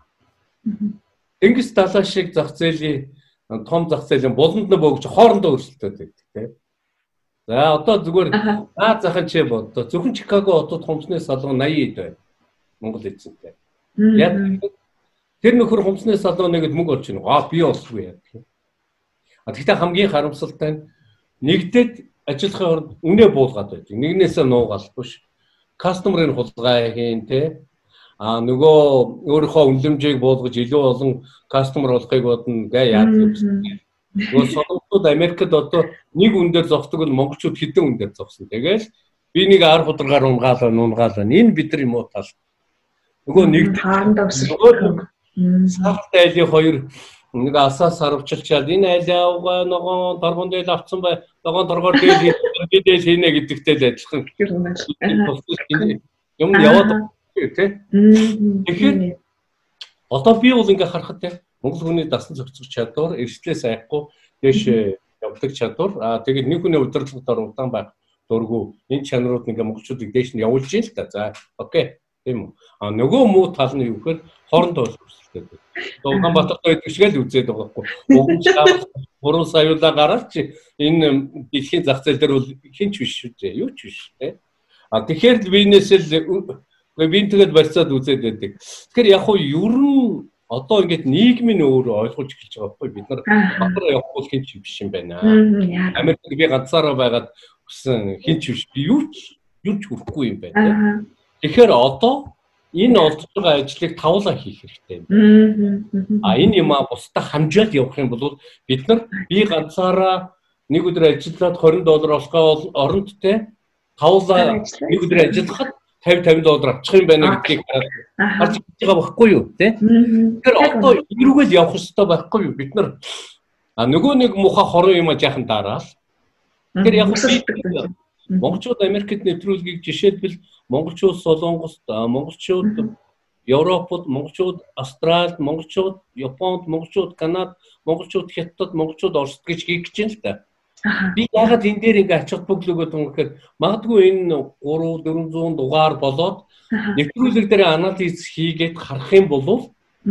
Тэнгис далаа шиг зах зээлийн том зах зээлийн буланд нь бөгж хоорондоо өрсөлдөд байдаг тийм. За одоо зүгээр наад захын чи бодоо зөвхөн Чикаго хотод хумсны салон восемьдесят байна. Монгол эзэнтэй. Яг тэр нөхөр хумсны салоныг мөнгө олж байна. Аа би олсгүй яа гэх юм. А тэгтээ хамгийн харамсалтай нь нэгдээд ажиллахын оронд үнэ буулгаад байдаг. Нэгнээсээ нуугаал биш. Кастомерын хулгай хийн те. А нөгөө өөрийнхөө үнэлэмжийг буулгаж илүү олон кастомер болохыг бодно гэ яа юм. Нөгөө солонгосууд Америкт одоо нэг үн дээр зогсдог бол монголчууд хэдэн үн дээр зогсно. Тэгэл би нэг ар хударгаар унгаалаа, нунгаалаа. Энэ бидний муу тал. Нөгөө нэг
хаандаа өсөлтөө.
Сарт айлын хоёр нэг асаас сарвчилчаад энэ айлаа авгаа ногоон торгон дээр авцсан бай. Ногоон торгоор дээр бидээс хийнэ гэдэгтэй л адилхан. Юм яваад тий. Тэгэхээр одоо би бол ингээ харахад тий монгол хүний дасан зохицох чадвар, эрсдлээс айхгүй дэш явдаг чадвар. Аа тэгээд нэг хүний удирдлагаар удаан байх дурггүй энэ чанарууд ингээ монголчуудыг дэш нь явуулж ийн л та. За окей. Тийм үү. А нөгөө муу тал нь юу гэхээр хоорондоо өрсөлдөд. Улаанбаатартай байдаг шиг л үзээд байгаа байхгүй. Уган чав гурван саяулаа гараад чи энэ дэлхийн зах зээл дээр бол хинч биш шүү дээ. Юу ч биш тий. А тэгэхээр бизнесэл би тэгээд барьцаад үзээд байдаг. Тэгэхээр яг хуу ер нь одоо ингээд нийгмийн өөрөө ойлгуулж эхэлж байгаа байхгүй бид нар батар явахгүй хинч биш юм байна. Америкт би ганцаараа байгаад өссөн хинч биш. Би юу ч юу ч хүрэхгүй юм байна. Тэгэхээр одоо энэ олдж байгаа ажлыг тавлаа хийх хэрэгтэй юм. А энэ юм а бусдаа хамжаад явах юм бол бид нар би ганцаараа нэг өдөр ажиллаад двадцать доллар олохоо оронд те тавлаа нэг өдөр ажиллахад пятьдесят пятьдесят доллар авчих юм байна гэдгийг харж байгаа байхгүй юу те. Тэгэхээр одоо эрүүгээл явах хэрэгтэй байхгүй юу бид нар а нөгөө нэг муха хорон юм а жаахан дараал. Тэгэхээр яг монголчууд Америкт нэвтрүүлгийг жишээлбэл монголчууд Солонгост, монголчууд Европод, монголчууд Австралид, монголчууд Японд, монголчууд Канад, монголчууд Хятад, монголчууд Оросд гэж хийх гэж байна л да. Би яагаад энэ дээр ингээ ач холбогдлогоо тунхаар магадгүй энэ гурван дөрвөн дугаар болоод нэвтрүүлэг дээр анализ хийгээд харах юм бол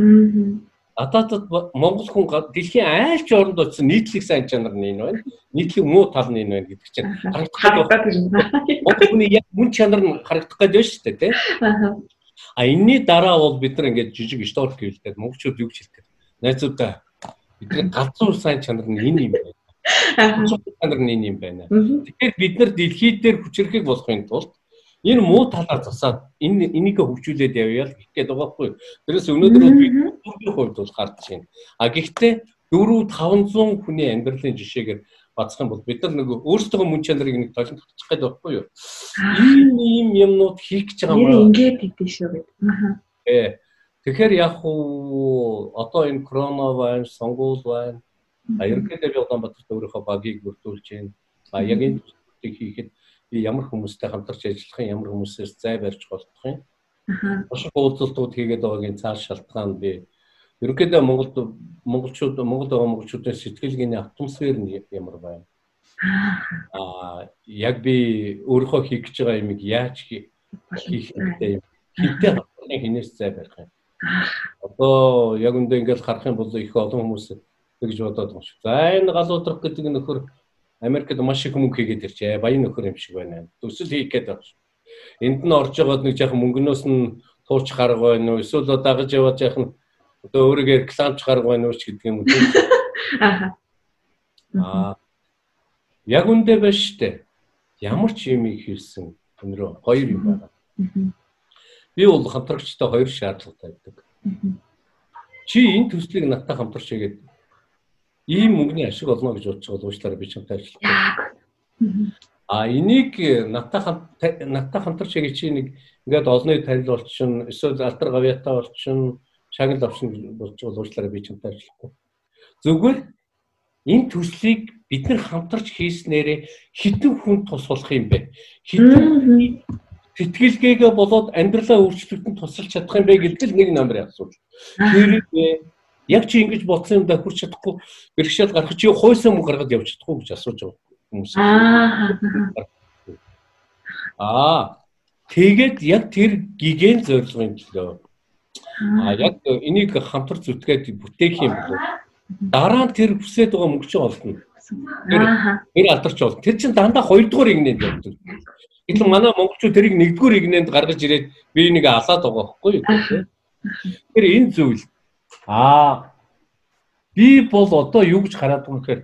ататад монгол хүн дэлхийн аль ч оронд очсон нийтлэг сайн чанар нь энэ байна. Нийтлэг муу тал нь энэ байна гэдэг чинь харагдах гэдэг. Монгол хүний яг мөн чанар нь харагдах гэдэг шүү дээ, тийм. А энэний дараа бол бид нар ингээд жижиг историк гэвэлтэй монголчууд юу гэж хэлдэг. Найзуудаа бидний галзуу сайн чанар нь энэ юм байна. Галзуу чанар нь энэ юм байна. Тэгэхээр бид нар дэлхий дээр хүчрэхийг болохын тулд энэ муу талаар засаад энэ энийг хөгжүүлээд явъя л гэх гээд байгаа байхгүй. Тэрээс өнөөдөр бидний хувьд бол гарч байна. А гэхдээ дөрвөн таванзан хүний амьдралын жишээгээр бацах юм бол бид нар нөгөө өөрсдөө мөн чанарыг нэг толон татчих гээд байхгүй юу? Ийм ийм юмнууд хийх гэж байгаа юм аа.
Ингээд хийдэж шүү гэдэг. Аа.
Э. Тэгэхээр яг уу одоо энэ корона байна, сонгуул байна. А ерөнхийдөө би Улаанбаатарт өөрийнхөө багийг бүрдүүлж байна. А яг энэ хийхэд би ямар хүмүүстэй хамтарч ажиллах юм, ямар хүмүүсээс зай барьж болох юм. Аа. Бошиг уулзалтууд хийгээд байгаагийн цааш шалтгаан би ерөнхийдөө Монголд монголчууд Монгол байгаа монголчуудын сэтгэлгээний атмосфер нь ямар байна. Аа яг би өөрөө хийх гэж байгаа юмыг яаж хийх хэрэгтэй юм. Хинтээ хамтран хинээс зай барих юм. Одоо яг үндэ ингээд харах юм бол их олон хүмүүс тэгж бодоод байгаа шүү. За энэ галуудрах гэдэг нөхөр Америкт маш их мөнгө хийгээд ирчээ. Баян нөхөр юм шиг байна. Төсөл хийх гээд байгаа шүү. Энд нь орж байгаад нэг жоохон мөнгнөөс нь тууч гарга байна уу? Эсвэл дагаж яваад яах одоо өөрөөр рекламч гарга байна уу ч гэдэг юм уу. Аа. Аа. Яг үндэ байна штэ. Ямар ч юм хийсэн өнрөө хоёр юм байна. Би бол хамтрагчтай хоёр шаардлагатай байдаг. Чи энэ төслийг надтай хамтарч игээд ийм мөнгөний ашиг олно гэж бодож байгаа уучлаарай би чамтай ажиллах. А энийг надтай надтай хамтарч игээд чи нэг ингээд олонний тарил болчихно, эсвэл алтар гавьяатай болчихно, шагнал авшин болж байгаа уучлаарай би чамтай ажиллахгүй. Зүгээр энэ төслийг бид нар хамтарч хийснээрээ хитэн хүн тус болох юм бэ? Хитэн сэтгэлгээгээ болоод амьдралаа өөрчлөлтөнд тусалж чадах юм бэ гэдэг л нэг номер асууж. Тэр яг чи ингэж бодсон юм да хүрч чадахгүй бэрхшээл гарах чи хойсон мөнгө гаргаад явж чадахгүй гэж асууж байгаа хүмүүс. Аа. Тэгээд яг тэр гигэн зорилгын төлөө. Аа яг энийг хамтар зүтгээд бүтээх юм бол дараа нь тэр хүсээд байгаа мөнгө чинь олно. Тэр тэр алдарч бол. Тэр чинь дандаа хоёрдугаар игнэнд явдаг. Гэтэл манай монголчууд тэрийг нэгдүгээр игнэнд гаргаж ирээд би нэг алаад байгаа байхгүй юу? Тэр энэ зүйл. Аа. Би бол одоо юу гэж хараад байгаа юм гэхээр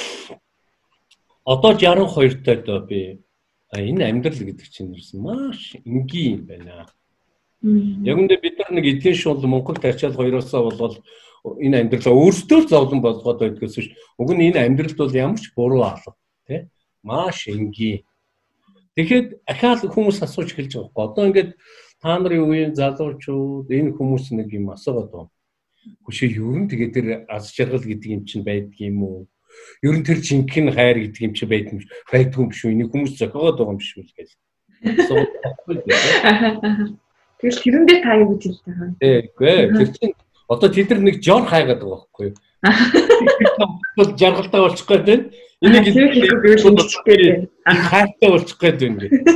одоо шестьдесят two таа доо би энэ амьдрал гэдэг чинь ерөөсөн маш энгийн юм байна. Яг үндэ бид нар нэг эдийн шуул Монгол тарчаал хоёроосоо болвол энэ амьдралаа өөрсдөө зовлон болгоод байдгаас биш. Уг нь энэ амьдралд бол ямар ч буруу алга тий маш энгийн. Тэгэхэд ахаал хүмүүс асууж эхэлж байгаа байхгүй. Одоо ингээд та нарын үеийн залуучууд энэ хүмүүс нэг юм асуугаад байна. Хүшээ ер нь тэгээд тэр аз жаргал гэдэг юм чинь байдаг юм уу? Ер нь тэр жинхэнэ хайр гэдэг юм чи байдаг юм байдгүй юм шүү. Энийг хүмүүс зохиогоод байгаа юм биш үү гэж.
Тэгэл тэрэн дээр та юу гэж хэлдэг юм?
Тэгэхгүй. Тэр чинь одоо тэд нар нэг жор хайгаад байгаа байхгүй юу? Бол жаргалтай болчих гээд байна. Энийг хэлэхгүй хайртай болчих гээд байна гэх.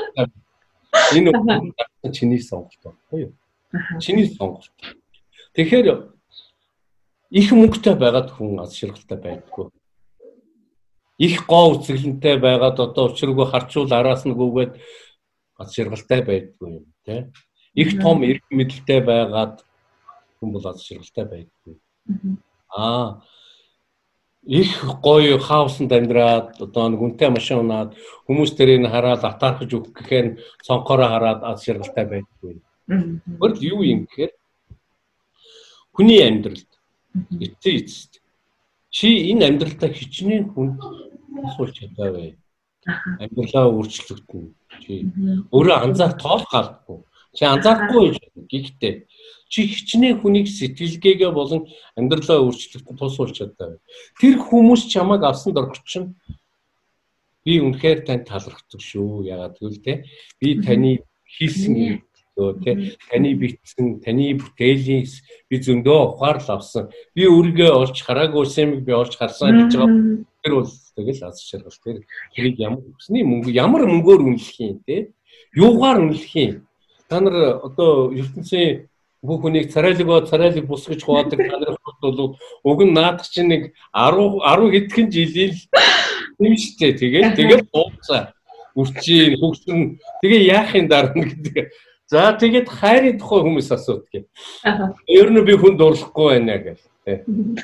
Энэ чиний сонголт байхгүй юу? Чиний сонголт. Тэгэхээр их мөнгөтэй байгаад хүн аз жаргалтай байдаггүй. Их гоо үсгэлэнтэй байгаад одоо учиргүй харчуул араас нь гүгээд аз жаргалтай байдаггүй юм тий. Их том эрх мэдэлтэй байгаад хүн бол аз жаргалтай байдаггүй. Аа их гоё хаусанд амьдраад одоо нэг үнэтэй машин унаад хүмүүс тэрийг хараад атаархаж өгөх гэхээр цонхороо хараад аз жаргалтай байдаггүй. Өөрөөр юу юм гэхээр хүний амьдралд эцээ эцэст чи энэ амьдралдаа хичнээн хүнд асуулж чадаагүй. Амьдралаа өөрчлөгдөн. Чи өөрөө анзаарах тоол галдаггүй. Чи анзаарахгүй гэхдээ чи хичнээн хүнийг сэтгэлгээгээ болон амьдралаа өөрчлөлтөнд тусуулж чадаагүй. Тэр хүмүүс чамайг авсан дөрвчин би үнэхээр танд талархдаг шүү. Яагаад гэвэл те би таны хийсэн тэ таны битсэн таны бүтээлийн би зөндөө ухаарл авсан. Би өөрийгөө олж хараагүй юмыг би олж харсан гэж байгаа. Тэр бол тэгэл аз жаргал тэр хэрэг ямар хүсний мөнгө ямар мөнгөөр үнэлэх юм те юугаар үнэлэх юм. Та нар одоо ертөнцийн бүх хүнийг царайлаг царайлаг бус гэж хуваадаг та нар бол уг нь наадах чинь нэг ten хэдхэн жилийн юм шттэ тэгээд тэгээд дууцаа үрчийн хөгсөн тэгээ яахын дараа гэдэг За тэгээд хайрын тухай хүмүүс асуудаг. Ер нь би хүнд дурлахгүй байна гэх тэ.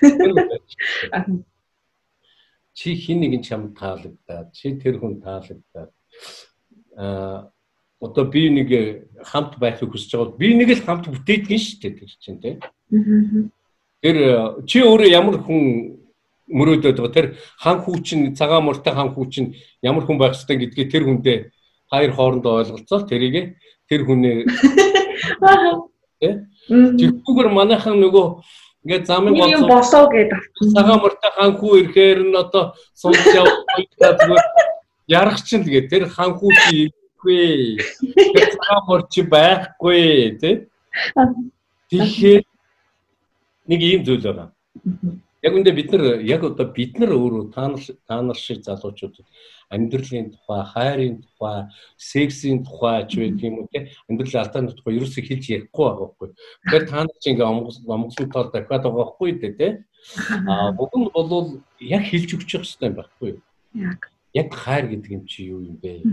Чи хин нэгэн чамд таалагдаад, чи тэр хүн таалагдаад аа одоо би нэг хамт байхыг хүсэж байгаа бол би нэг л хамт бүтээдгэн шүү дээ тэр чинь тэ. Тэр чи өөрөө ямар хүн мөрөөдөд байгаа тэр хан хүү чинь цагаан морьтой хан хүү чинь ямар хүн байх ёстой гэдгийг тэр хүндээ хоёр хоорондоо ойлголцоо тэрийг тэр хүнээ тэгвгээр манайхан нөгөө ингээд замын
болцоо босоо гэдэг
цагаан морьтой хан хүү ирэхээр нь одоо сунж явуулдаг зүгээр ярах чинь тэгээд тэр хан хүү чи ирэхгүй тэр цагаан морь чи байхгүй тий тэгэхээр нэг ийм зүйл байна. Яг үндэ бид нар яг одоо бид нар өөрөө таанал таанал шиг залуучууд амьдралын тухай, хайрын тухай, сексийн тухай ч байх юм уу те амьдралын алдааны тухай ерөөсөө хэлж ярихгүй байгаа байхгүй. Тэгэхээр та нар ч ингээ амгалан тал дахиад байгаа байхгүй дээ те. Аа уг нь бол яг хэлж өгч явах хэрэгтэй байхгүй юу? Яг. Яг хайр гэдэг юм чи юу юм бэ?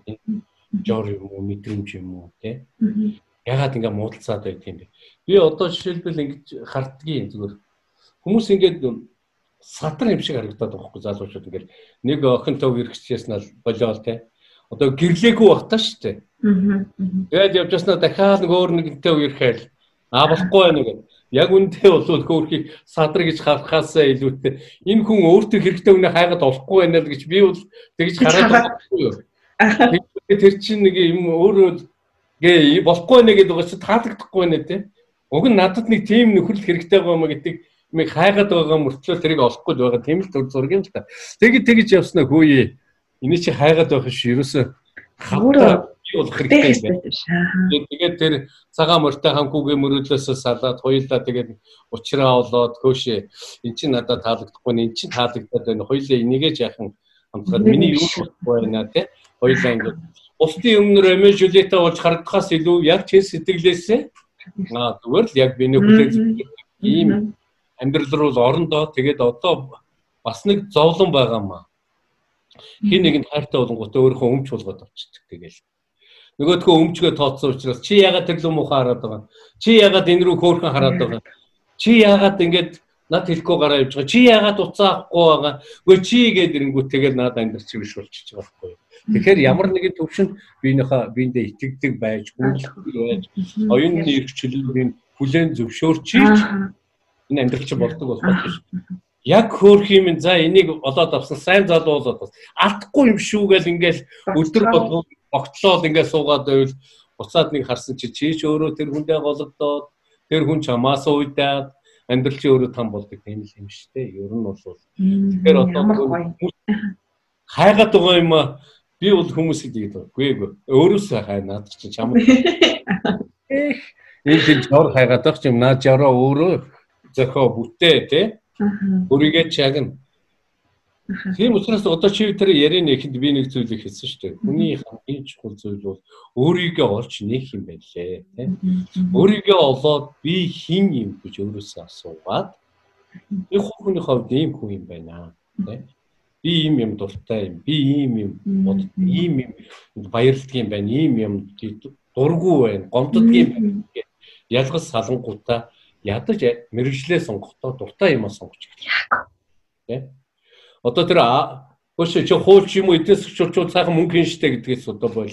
Жор юм уу, мэдрэмж юм уу те? Ягаад ингээ муудалцаад байт юм бэ? Би одоо жишээлбэл ингэж хардгийн зүгээр хүмүүс ингээд садар юм шиг харагдаад байгаа байхгүй залуучууд ингээд нэг охинтой үргэлжлэжсэн нь болоо те. Одоо гэрлээгүй багтаа шүү дээ. Тэгээд явж яснаа дахиад нэг өөр нэгэнтэй үерхээр аа болохгүй байна гэдэг. Яг үнтэй бол хөөрхийг садар гэж харахаасаа илүүтэй энэ хүн өөртөө хэрэгтэй үнэ хайгаад олохгүй байна л гэж би бол тэгж хараад байхгүй юу. Тэр чинь нэг юм өөрөө гээ болохгүй нэ гэдэг учраас таалагдахгүй байна те. Уг нь надад нэг тийм нөхөрлөх хэрэгтэй байгаа юм гэдэг мэг хайгаад байгаа мөртлөө тэрийг олохгүй байгаа тийм л зураг юм л та. Тэгэд тэгж явснаа хөөе. Эний чи хайгаад байх ш ерөөсө хавтаа болох хэрэгтэй юм байна. Тэгээд тэр цагаан морьтой ханхүүгийн мөрөдлөөсөө салаад хоёулаа тэгээд уучраа олоод хөөшөө эн чи надад таалагдахгүй эн чи таалагдаад байна. Хоёулаа энийгээ жаахан хамтгаад миний юу болохгүй байна те. Хоёулаа ингээд бусдын өмнөр эмэжүүлээтэй болж харагдахаас илүү яг чи сэтгэлээсээ аа зүгээр л яг биний хүлээж ийм амьдрал руу орондоо тэгээд одоо бас нэг зовлон байгаамаа. Хин нэгэнд хайртай болонготой өөрийнхөө өмч болгоод авчдаг тэгэл. Нөгөөдхөө өмчгөө тооцсон учраас чи ягаад тэр л муухай хараад байгаа. Чи ягаад энэ рүү хөөрхөн хараад байгаа. Чи ягаад ингэж над хэлэхгүй гараа явж байгаа. Чи ягаад уцаа авахгүй байгаа. Үгүй чи гээд ирэнгүүт тэгэл надад амьдарч биш болчихж байгаа байхгүй. Тэгэхээр ямар нэгэн төвшөнд биенийхээ биендээ итгэдэг байж, хүндлэхтэй байж, оюуны эрхчлөлийг хүлээн зөвшөөрчиж энэ амьдрал чинь болдог болох биш. Яг хөөх юм за энийг олоод авсан сайн залуу болоод бас алдахгүй юм шүү гэл ингээл өдөр болгоо огтлол ингээд суугаад байвал буцаад нэг харсан чи чи ч өөрөө тэр хүндээ голөгдоод тэр хүн чамаас уйдаад амьдрал чи өөрөө там болдог юм л юм шүү дээ. Ер нь бол тэгэхээр одоо хайгаад байгаа юм би бол хүмүүсийг дийдэг. Үгүй ээ. Өөрөөсөө хай наад чи чам. Эх энэ тийм жор хайгаад байгаа юм наад жороо өөрөө зохио бүтээ тий. Өөрийгөө чагна. Тийм учраас одоо чи тэр ярианы ихэнд би нэг зүйлийг хэлсэн шүү дээ. Хүний хамгийн чухал зүйл бол өөрийгөө олж нээх юм байлээ тий. Өөрийгөө олоод би хин юм гэж өөрөөсөө асуугаад би хүний хувьд ийм хүн юм байна тий. Би ийм юм дуртай юм. Би ийм юм бод ийм юм баярлдаг юм байна. Ийм юм дургу байна. Гомддог юм байна. Ялгас салангуудаа ядаж мэрэгжлээ сонгохдоо дуртай юм сонгож эхэллээ. Тэ? Одоо тэр хөөш чи хуулч юм уу эдээс чулчул цаахан мөнгө хийн штэ гэдгээс одоо бойл.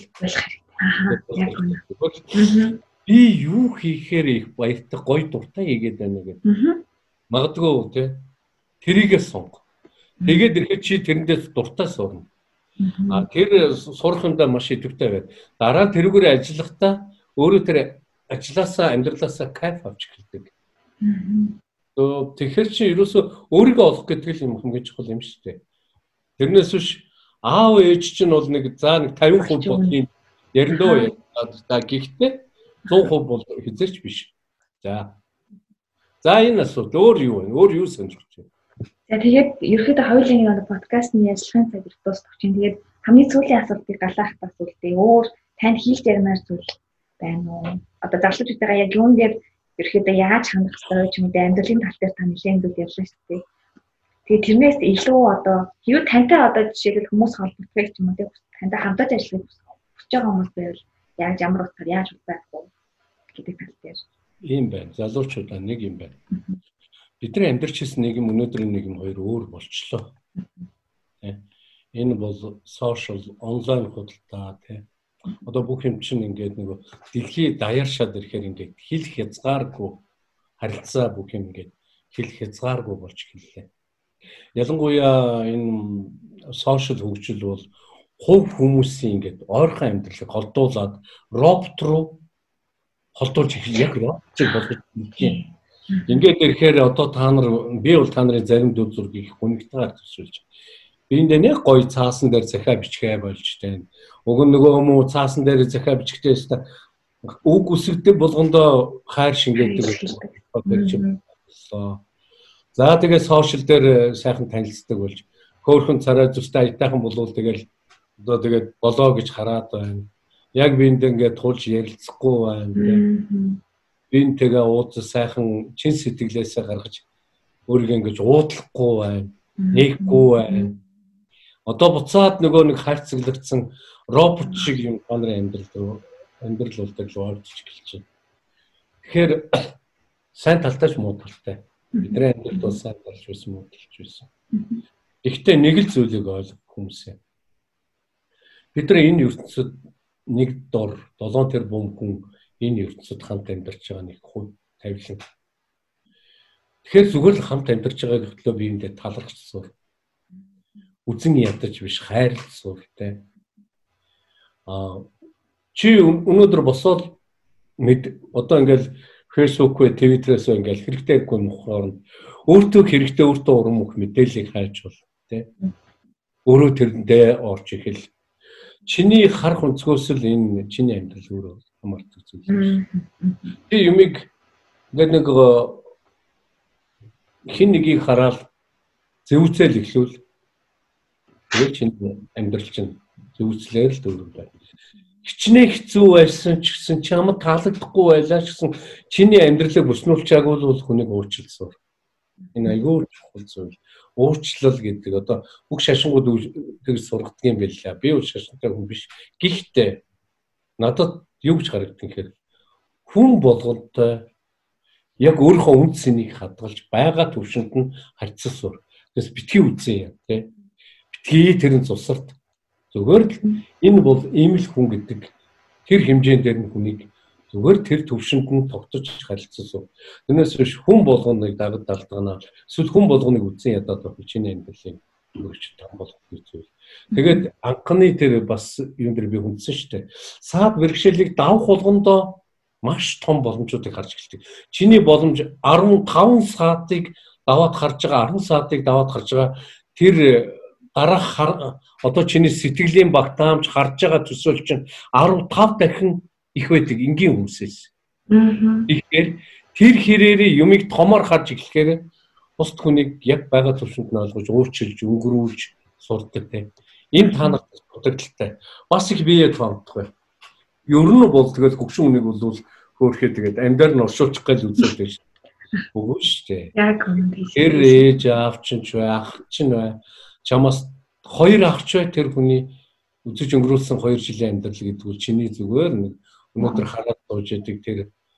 Би юу хийхээр их баяртай гоё дуртай хийгээд байна гэдэг. Магадгүй тий. Тэрийгээ сонго. Тэгээд ирэхэд чи тэрэндээ дуртай сурна. А тэр сурах юмдаа маш идэвхтэй байд. Дараа нь тэрүүгээр ажиллахдаа өөрөө тэр ажилласаа амьдралаасаа кайф авч эхэлдэг. Тэгэхээр чи ерөөсөө өөрийгөө олох гэдэг л юм хамгийн чухал юм шүү дээ. Тэрнээс биш аав ээж чинь бол нэг за нэг тавин хувь болын яриндөө за гэхдээ зуун хувь бол хязгаарч биш. За. За энэ асуудал өөр юу вэ? Өөр юу сонирхож байна?
За тэгээд ерөөхдөө хоёулын энэ подкастны ажиллагааны цагт дуусах чинь тэгээд хамгийн сүүлийн асуултыг галаах асуултыг өөр тань хийх ярмаар зүйл байна уу? Одоо залуучуудаа яг юун дээр ерөөхдөө яаж хандах ёстой ч юм уу амьдралын тал дээр та нэлээд зүйл ярьлаа шүү дээ. Тэгээд тэрнээс илүү одоо юу тантай одоо жишээлбэл хүмүүс холбогдох ч юм уу тантай хамтаж ажиллах хүсэж байгаа хүмүүс байвал яаж ямар утгаар яаж байх вэ гэдэг тал дээр.
Ийм байна. Залуучуудаа нэг юм байна. Бидний амьдарч ирсэн нийгэм өнөөдрийн нийгэм хоёр өөр болчихлоо. Энэ бол social онлайн худалдаа тий. Одоо бүх юм чинь ингээд нэг дэлхий даяаршаад ирэхээр ингээд хил хязгааргүй харилцаа бүх юм ингээд хил хязгааргүй болж эхэллээ. Ялангуяа энэ social хөгжил бол хувь хүмүүсийн ингээд ойрхон амьдралыг холдуулаад робот руу холдуулж эхэлж яг роботыг болгож ирсэн. Ингээд ирэхээр одоо та нар би бол та нарын зарим дүр зургийг хүнэгтэйгээр төсөөлж биэндээ нэг гоё цаасан дээр захиа бичгээ болж тань. Уг нь нөгөө муу цаасан дээр захиа бичгтээ өстө үг үсгдэг болгондоо хайр шингээдэг болж. За тэгээ сошиал дээр сайхан танилцдаг болж хөөхөн царай зүстэй аятайхан болвол тэгэл одоо тэгээд болоо гэж хараад байна. Яг биэндээ ингээд тулж ярилцахгүй байна. Бинтэйгээ уулзах сайхан чин сэтгэлээсээ гаргаж өөрийгөө ингэж уудлахгүй байна. Нэггүй байна. Одоо буцаад нөгөө нэг хайрцаглагдсан робот шиг юм та нарын амьдрал руу амьдрал болдог л орж эхэлж байна. Тэгэхээр сайн талтайч муу талтай. Бидний амьдралд бол сайн талж байсан муу талж байсан. Гэхдээ нэг л зүйлийг ойлгох хүмүүсээ. Бид нар энэ ертөнцид нэг дор долоон тэрбум хүн энэ ертөнцид хамт амьдарч байгаа нэг хувь тавилан. Тэгэхээр зүгээр л хамт амьдарч байгаа гэхлөө биендээ талархаж сур. Үзэн ядаж биш хайрлаж сур тэ. Аа чи өнөөдөр босоод мэд одоо ингээл Facebook-өө Twitter-ээс ингээл хэрэгтэйгүй нөхөр өөртөө хэрэгтэй өөртөө урам өгөх мэдээллийг хайж бол тэ. Өөрөө тэрэндээ орж ихэл. Чиний харах өнцгөөс л энэ чиний амьдрал өөрөө хамаардаг зүйл юм. Тэг юмыг ингээд нэг хин нэгийг хараад зэвүүцэл эхлүүл. Тэгээд чиний амьдрал чинь зэвүүцлээр л дөрөв байна. Хичнээн хэцүү байсан ч гэсэн чамд таалагдахгүй байлаа ч гэсэн чиний амьдралыг бүснүүлчаагүй бол хүнийг уучлалсуур. Энэ аюул чухал зүйл. Уучлал гэдэг одоо бүх шашингууд тэгж сургадаг юм байлаа. Би бол шашинтай хүн биш. Гэхдээ надад юу гэж харагдсан гэхээр хүн болгонтой яг өөрийнхөө үнд цэнийг хадгалж байгаа төвшөнд нь харьцаж сур. Тэгээс битгий үзье юм тий. Битгий тэрэн цусарт зүгээр л энэ бол ийм л хүн гэдэг тэр хэмжээнд дээр нь хүнийг зүгээр тэр төвшөнд нь тогтож харилцаж сур. Тэрнээс биш хүн болгоныг дагад далдгана. Эсвэл хүн болгоныг үзэн ядаад байх чиний амьдралын өөрчлөлт том болох зүйл. Тэгээд анхны тэр бас юм дээр би хүндсэн шүү дээ. Саад бэрхшээлийг давах болгондоо маш том боломжуудыг харж эхэлдэг. Чиний боломж арван таван саатыг даваад харж байгаа, арван саатыг даваад харж байгаа тэр дараах одоо чиний сэтгэлийн багтаамж харж байгаа төсөөл чинь арван тав дахин их байдаг энгийн хүмүүсээс. Тэгэхээр тэр хэрээрээ юмыг томоор харж эхлэхээр бусд хүнийг яг байгаа төвшөнд нь ойлгож, өөрчилж, өнгөрүүлж сурдаг те. Энэ та нарт дутагдaltaй. Бас их бие тоомдох бай. Ер нь бол тэгэл хөгшин хүнийг бол хөөрхөө тэгээд амьдаар нь оршуулчих гэж үзээд байж. Үгүй шүү дээ. Яг үнэ. Тэр ээж аав чинь ч бай, ах чинь бай. Чамаас хоёр ах ч бай тэр хүний үзэж өнгөрүүлсэн хоёр жилийн амьдрал гэдэг нь чиний зүгээр нэг өнөөдөр хараад сууж яадаг тэр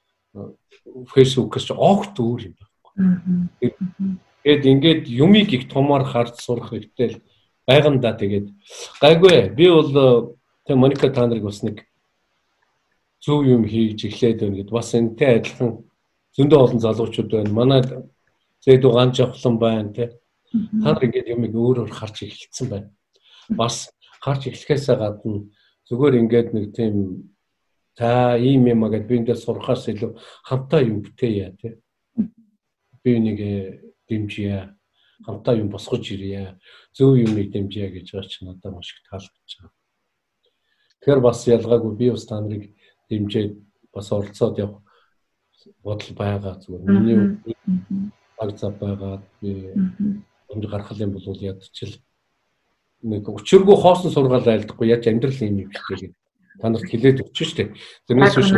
Facebook-с огт өөр юм байна. Тэгээд ингээд юмыг их томоор харж сурах хэрэгтэй л байгандаа тэгээд гайгүй. Би бол тэг Моника та нарыг бас нэг зөв юм хийж эхлээд байна гэд бас энэтэй адилхан зөндөө олон залуучууд байна. Манай зэд угаан жавхлан байна те. Та нар ингээд юмыг өөрөөр харж эхэлсэн байна. Бас харж эхлэхээс гадна зүгээр ингээд нэг тийм та ийм юм агаад би эндээ сурахаас илүү хамтаа юм бүтээе те. Би нэг дэмжийе. Хамтаа юм босгож ирье. Зөв юмыг дэмжийе гэж байгаа чинь надад маш их таалагдж байгаа. Тэгэхээр бас ялгаагүй би бас та нарыг дэмжиж бас оролцоод явах бодол байгаа зүгээр. Миний баг зав байгаа би өмд гаргах юм бол ядчил нэг өчиргүй хоосон сургаал айлдахгүй яаж амьдрал юм юм хэлээ. Та нарт хэлээд өгч штэ. Тэрнээс биш.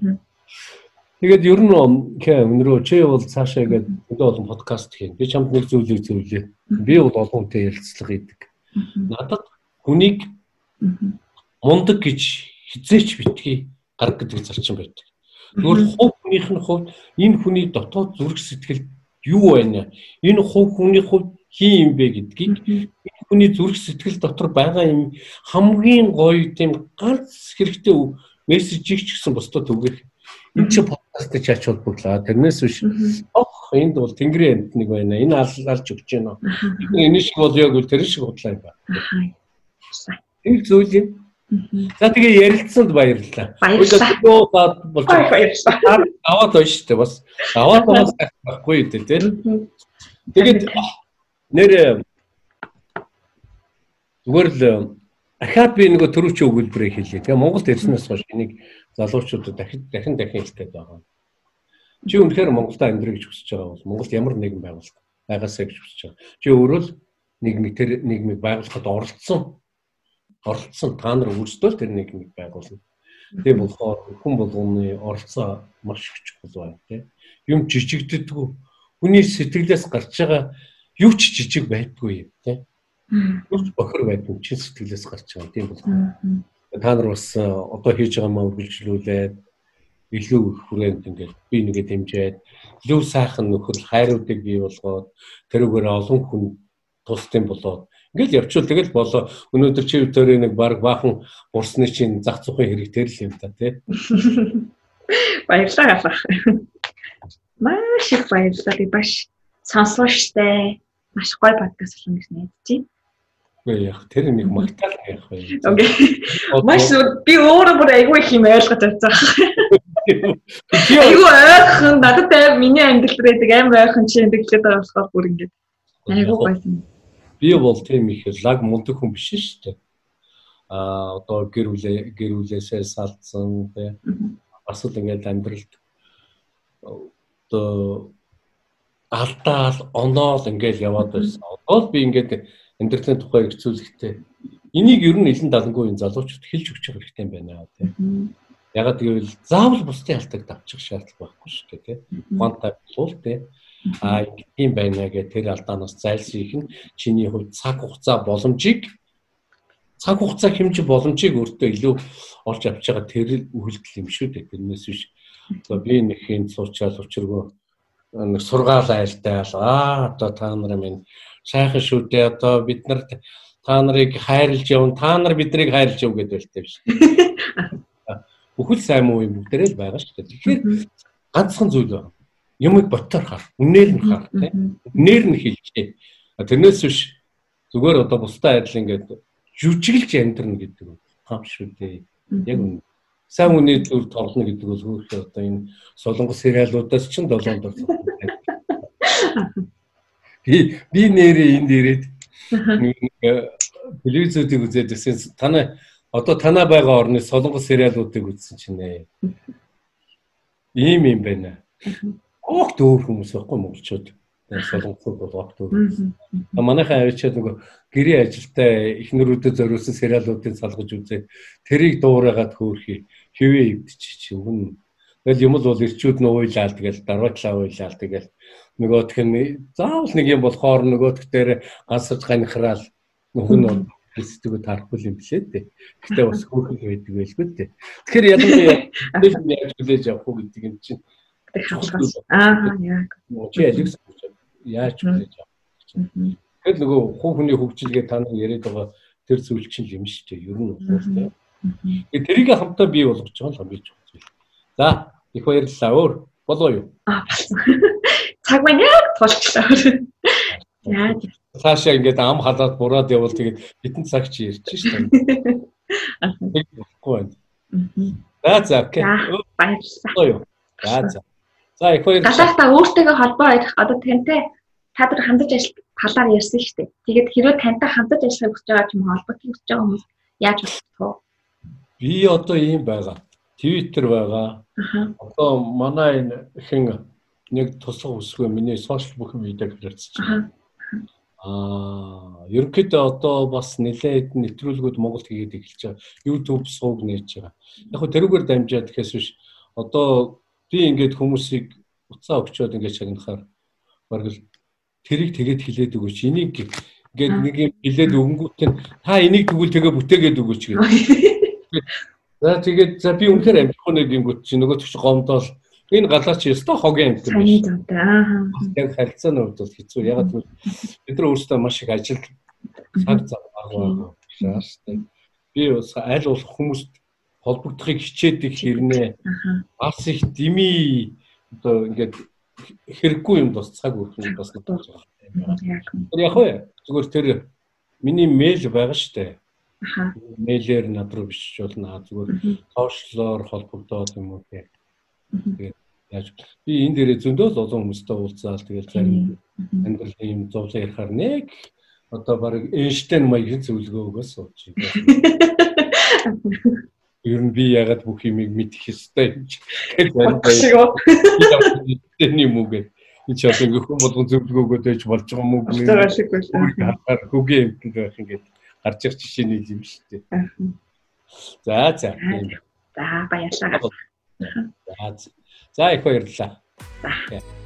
Тэгээд ер нь өнөрөө чи бол цаашаа гээд өдөө олон подкаст хийн. Би чамд нэг зүйлийг зөвлөе. Би бол олон хүнтэй ярилцлага хийдэг. Надад хүнийг мундаг гэж хизээч битгий гарга гэдэг зарчим байдаг. Тэгвэл хувь хүнийх нь хувьд энэ хүний дотоод зүрх сэтгэл юу байна? Энэ хувь хүний хувьд хин юм бэ гэдгийг энэ хүний зүрх сэтгэл дотор байгаа юм хамгийн гоё тийм ганц хэрэгтэй мессежийг ч гэсэн бусдад түгэх. Энэ чи подкаст чаач холбогдлоо. Тэрнээс биш. Ох, энд бол Тэнгэрийн амт нэг байна. Энэ алж өгч байна. Энэ шиг бол яг үл тэр шиг бодлоо юм байна. Энэ зүйл юм. За тэгээ ярилцсанд баярлалаа.
Баярлалаа.
Баярлалаа. Аваад байна шүү дээ бас. Аваад бас байхгүй дээ тийм. Тэгээд нэр зүгээр л ахаад би нөгөө төрөвч өгүүлбэрээ хэлье. Тэгээ Монголд ирснээс хойш энийг залуучуудад дахин дахин дахин хэлдэг байгаа. Чи үнэхээр Монголд амьдрах гэж хүсэж байгаа бол Монголд ямар нэгэн байгууллага байгаасаа гэж хүсэж байгаа. Чи өөрөө л нийгмийг тэр нийгмийг байгуулахад оролцсон. Оролцсон та нар өөрсдөө тэр нийгмийг байгуулна. Тийм болохоор хүн болгоны оролцоо маш их чухал байна тийм. Юм жижигддэггүй. Хүний сэтгэлээс гарч байгаа юу ч жижиг байдгүй юм тийм. Юу ч бохор байдгүй чи сэтгэлээс гарч байгаа тийм болохоор та нар бас одоо хийж байгаа маа үргэлжлүүлээд илүү их хүрээнд ингээд би нэгэ дэмжээд илүү сайхан нөхөр хайруудыг бий болгоод тэрүүгээр олон хүн тусдсан болоод ингээд явчвал тэгэл болоо. Өнөөдөр чи өтөрөө нэг баг баахан урсны чинь зах зохын хэрэгтэй л юм та тий.
Баярлалаа гafах. Маш их баярлалаа би баш сонсооштой. Маш гоё подкаст болно гэж найдаж байна.
Үгүй яг тэр нэг магтаал яах вэ?
Окей. Маш би өөрөө бүр айгүй их юм ойлгож авцаа. Айгүй ойрхон надад миний амьдрал байдаг амар ойрхон чи амьдралд байгаа болохоор бүр ингэж айгүй гоё.
Би бол тийм их лаг мундаг хүн биш шүү дээ. Аа одоо гэр бүлээ гэр бүлээсээ салдсан тий. Бас л ингээд амьдралд одоо алдаал оноол ингээд яваад байсан. Одоо би ингээд амьдралын тухай хэцүүлэхтэй. Энийг ер нь нэлен далангүй энэ залуучууд хэлж өгч байгаа хэрэгтэй юм байна тий. Ягаад гэвэл заавал бусдын алтыг давчих шаардлага байхгүй шүү дээ тий. Гонтай бол тий. А ийм байна гэх тэр алдаанаас зайлсхийх нь чиний хувьд цаг хугацаа боломжийг цаг хугацаа хэмжих боломжийг өөртөө илүү олж авч байгаа тэр үхэлдэл юм шүү дээ. Тэрнээс биш. Одоо би нэг хин суучаал учиргүй нэг сургаал айлтаал аа одоо та нар минь сайхан шүү дээ. Одоо бид нар та нарыг хайрлж явна. Та нар биднийг хайрлж яв гэдэг байлтай биш. Бүхэл сайн муу юм бүгдээрээ л байгаа шүү дээ. Тэгэхээр ганцхан зүйл байна. Юмыг ботор хар, үнээр нь хар, тийм. Үнээр нь хэлжээ. Тэрнээс биш зүгээр одоо бусдаа адил ингээд жүжиглж амьдрна гэдэг нь хам шүү дээ. Яг үнэ. Сайн үний төр тоглоно гэдэг бол хөөхөө одоо энэ солонгос сериалуудаас ч долоонд орсон. Би би нэрээ энд ирээд телевизүүдийг үзээд байсан. Танай одоо танаа байгаа орны солонгос сериалуудыг үзсэн чинь ээ. Ийм юм байна. Огт өөр хүмүүс байхгүй монголчууд. Солонгосууд бол огт өөр. Манайхаа авчиад нөгөө гэрээ ажилтай эхнэрүүдэд зориулсан сериалуудыг салгаж үзээд тэрийг дуурайгаад хөөрхий хэвээ ивдчих чинь. Тэгэл юм л бол ирчүүд нь уйлаад тэгэл дараачлаа уйлаад тэгэл нөгөөх нь заавал нэг юм болохоор нөгөөх дээр гансаж ганихраал нөхөн нь хэсдэгөө тарахгүй юм билээ дээ. Гэтэ бас хөөрхий байдаг байлгүй дээ. Тэгэхээр яг нь яаж хүлээж авах уу гэдэг юм чинь Аа яг. Чи алиг яаж хүлээж авах чинь. Тэгэл нөгөө хувь хүний хөгжилгээ та нар яриад байгаа тэр зүйл чинь юм шүү дээ. Ер нь бол тийм. Тэрийг хамтаа бий болгож байгаа л бийж байгаа. За, их баярлалаа. Өөр болоо юу?
Аа болсон. Цаг маань яг тулчлаа. Яа.
Цаашаа ингээд ам халаад бураад явбал тэгээд хитэн цаг чи ярьж шүү дээ. Нэг бохгүй байна. За за окей. Баярлалаа. За за. За их баярлалаа.
Галаахта өөртөөгөө холбоо байх одоо тантай та нар хамтдаж ажил талаар ярьсан шүү дээ. Тэгээд хэрвээ тантай хамтдаж ажиллахыг хүсэж байгаа ч юм холбогдох хүсэж байгаа хүмүүс яаж болох вэ?
Би одоо ийм байгаа. Twitter байгаа. Одоо манай энэ хин нэг туслах үсгүй миний сошиал бүх видеог хэрэгжиж байна. Аа, ерөнхийдөө одоо бас нэлээд нэвтрүүлгүүд Монголд хийгээд эхэлж байгаа. YouTube сууг нээж байгаа. Яг хөө тэрүүгээр дамжаад гэхээс биш одоо би ингээд хүмүүсийг уцаа өгчөөд ингээд шагнахаар бараг л тэрийг тэгээд хилээд өгөөч. Энийг ингээд нэг юм хилээд өгөнгүүт нь та энийг тэгвэл тэгээ бүтээгээд өгөөч гэдэг. За тэгээд за би үнэхээр амжихгүй нэг юм гот чи нөгөө төч гомдол энэ галаач ёстой хогийн амт юм
байна. Сайн дээ. Аа.
Яг харилцааны хувьд бол хэцүү. Яг л бид нар өөрсдөө маш их ажил цаг зав агуулсан шаардлагатай. Би бас аль болох хүмүүст холбогдохыг хичээдэг хэрнээ бас их дими одоо ингээд хэрэггүй юм бас цаг өгөх нь бас надад байна. Яг хөө зүгээр тэр миний мэйл байгаа штэ. Аха. Мэйлээр над руу бичиж болно. Зүгээр сошиалоор холбогдоод юм уу гэх. Тэгээд яаж би энэ дээрээ зөндөө л олон хүмүүстэй уулзаал тэгээд зарим амьдралын юм зовлон ярихаар нэг одоо баг Эйнштейн маягийн зөвлөгөө өгөөс сууж байна. Ер нь би ягаад бүх юмыг мэдэх ёстой юм гэж байна. Эний мүгэ энэ ч одоо их болгон зөвлөгөө өгөөд байж болж байгаа юм уу гэх үгүй юм байх ингээд гарч ирэх жишээний юм шүү дээ. За за.
За баярлалаа.
За за их баярлалаа.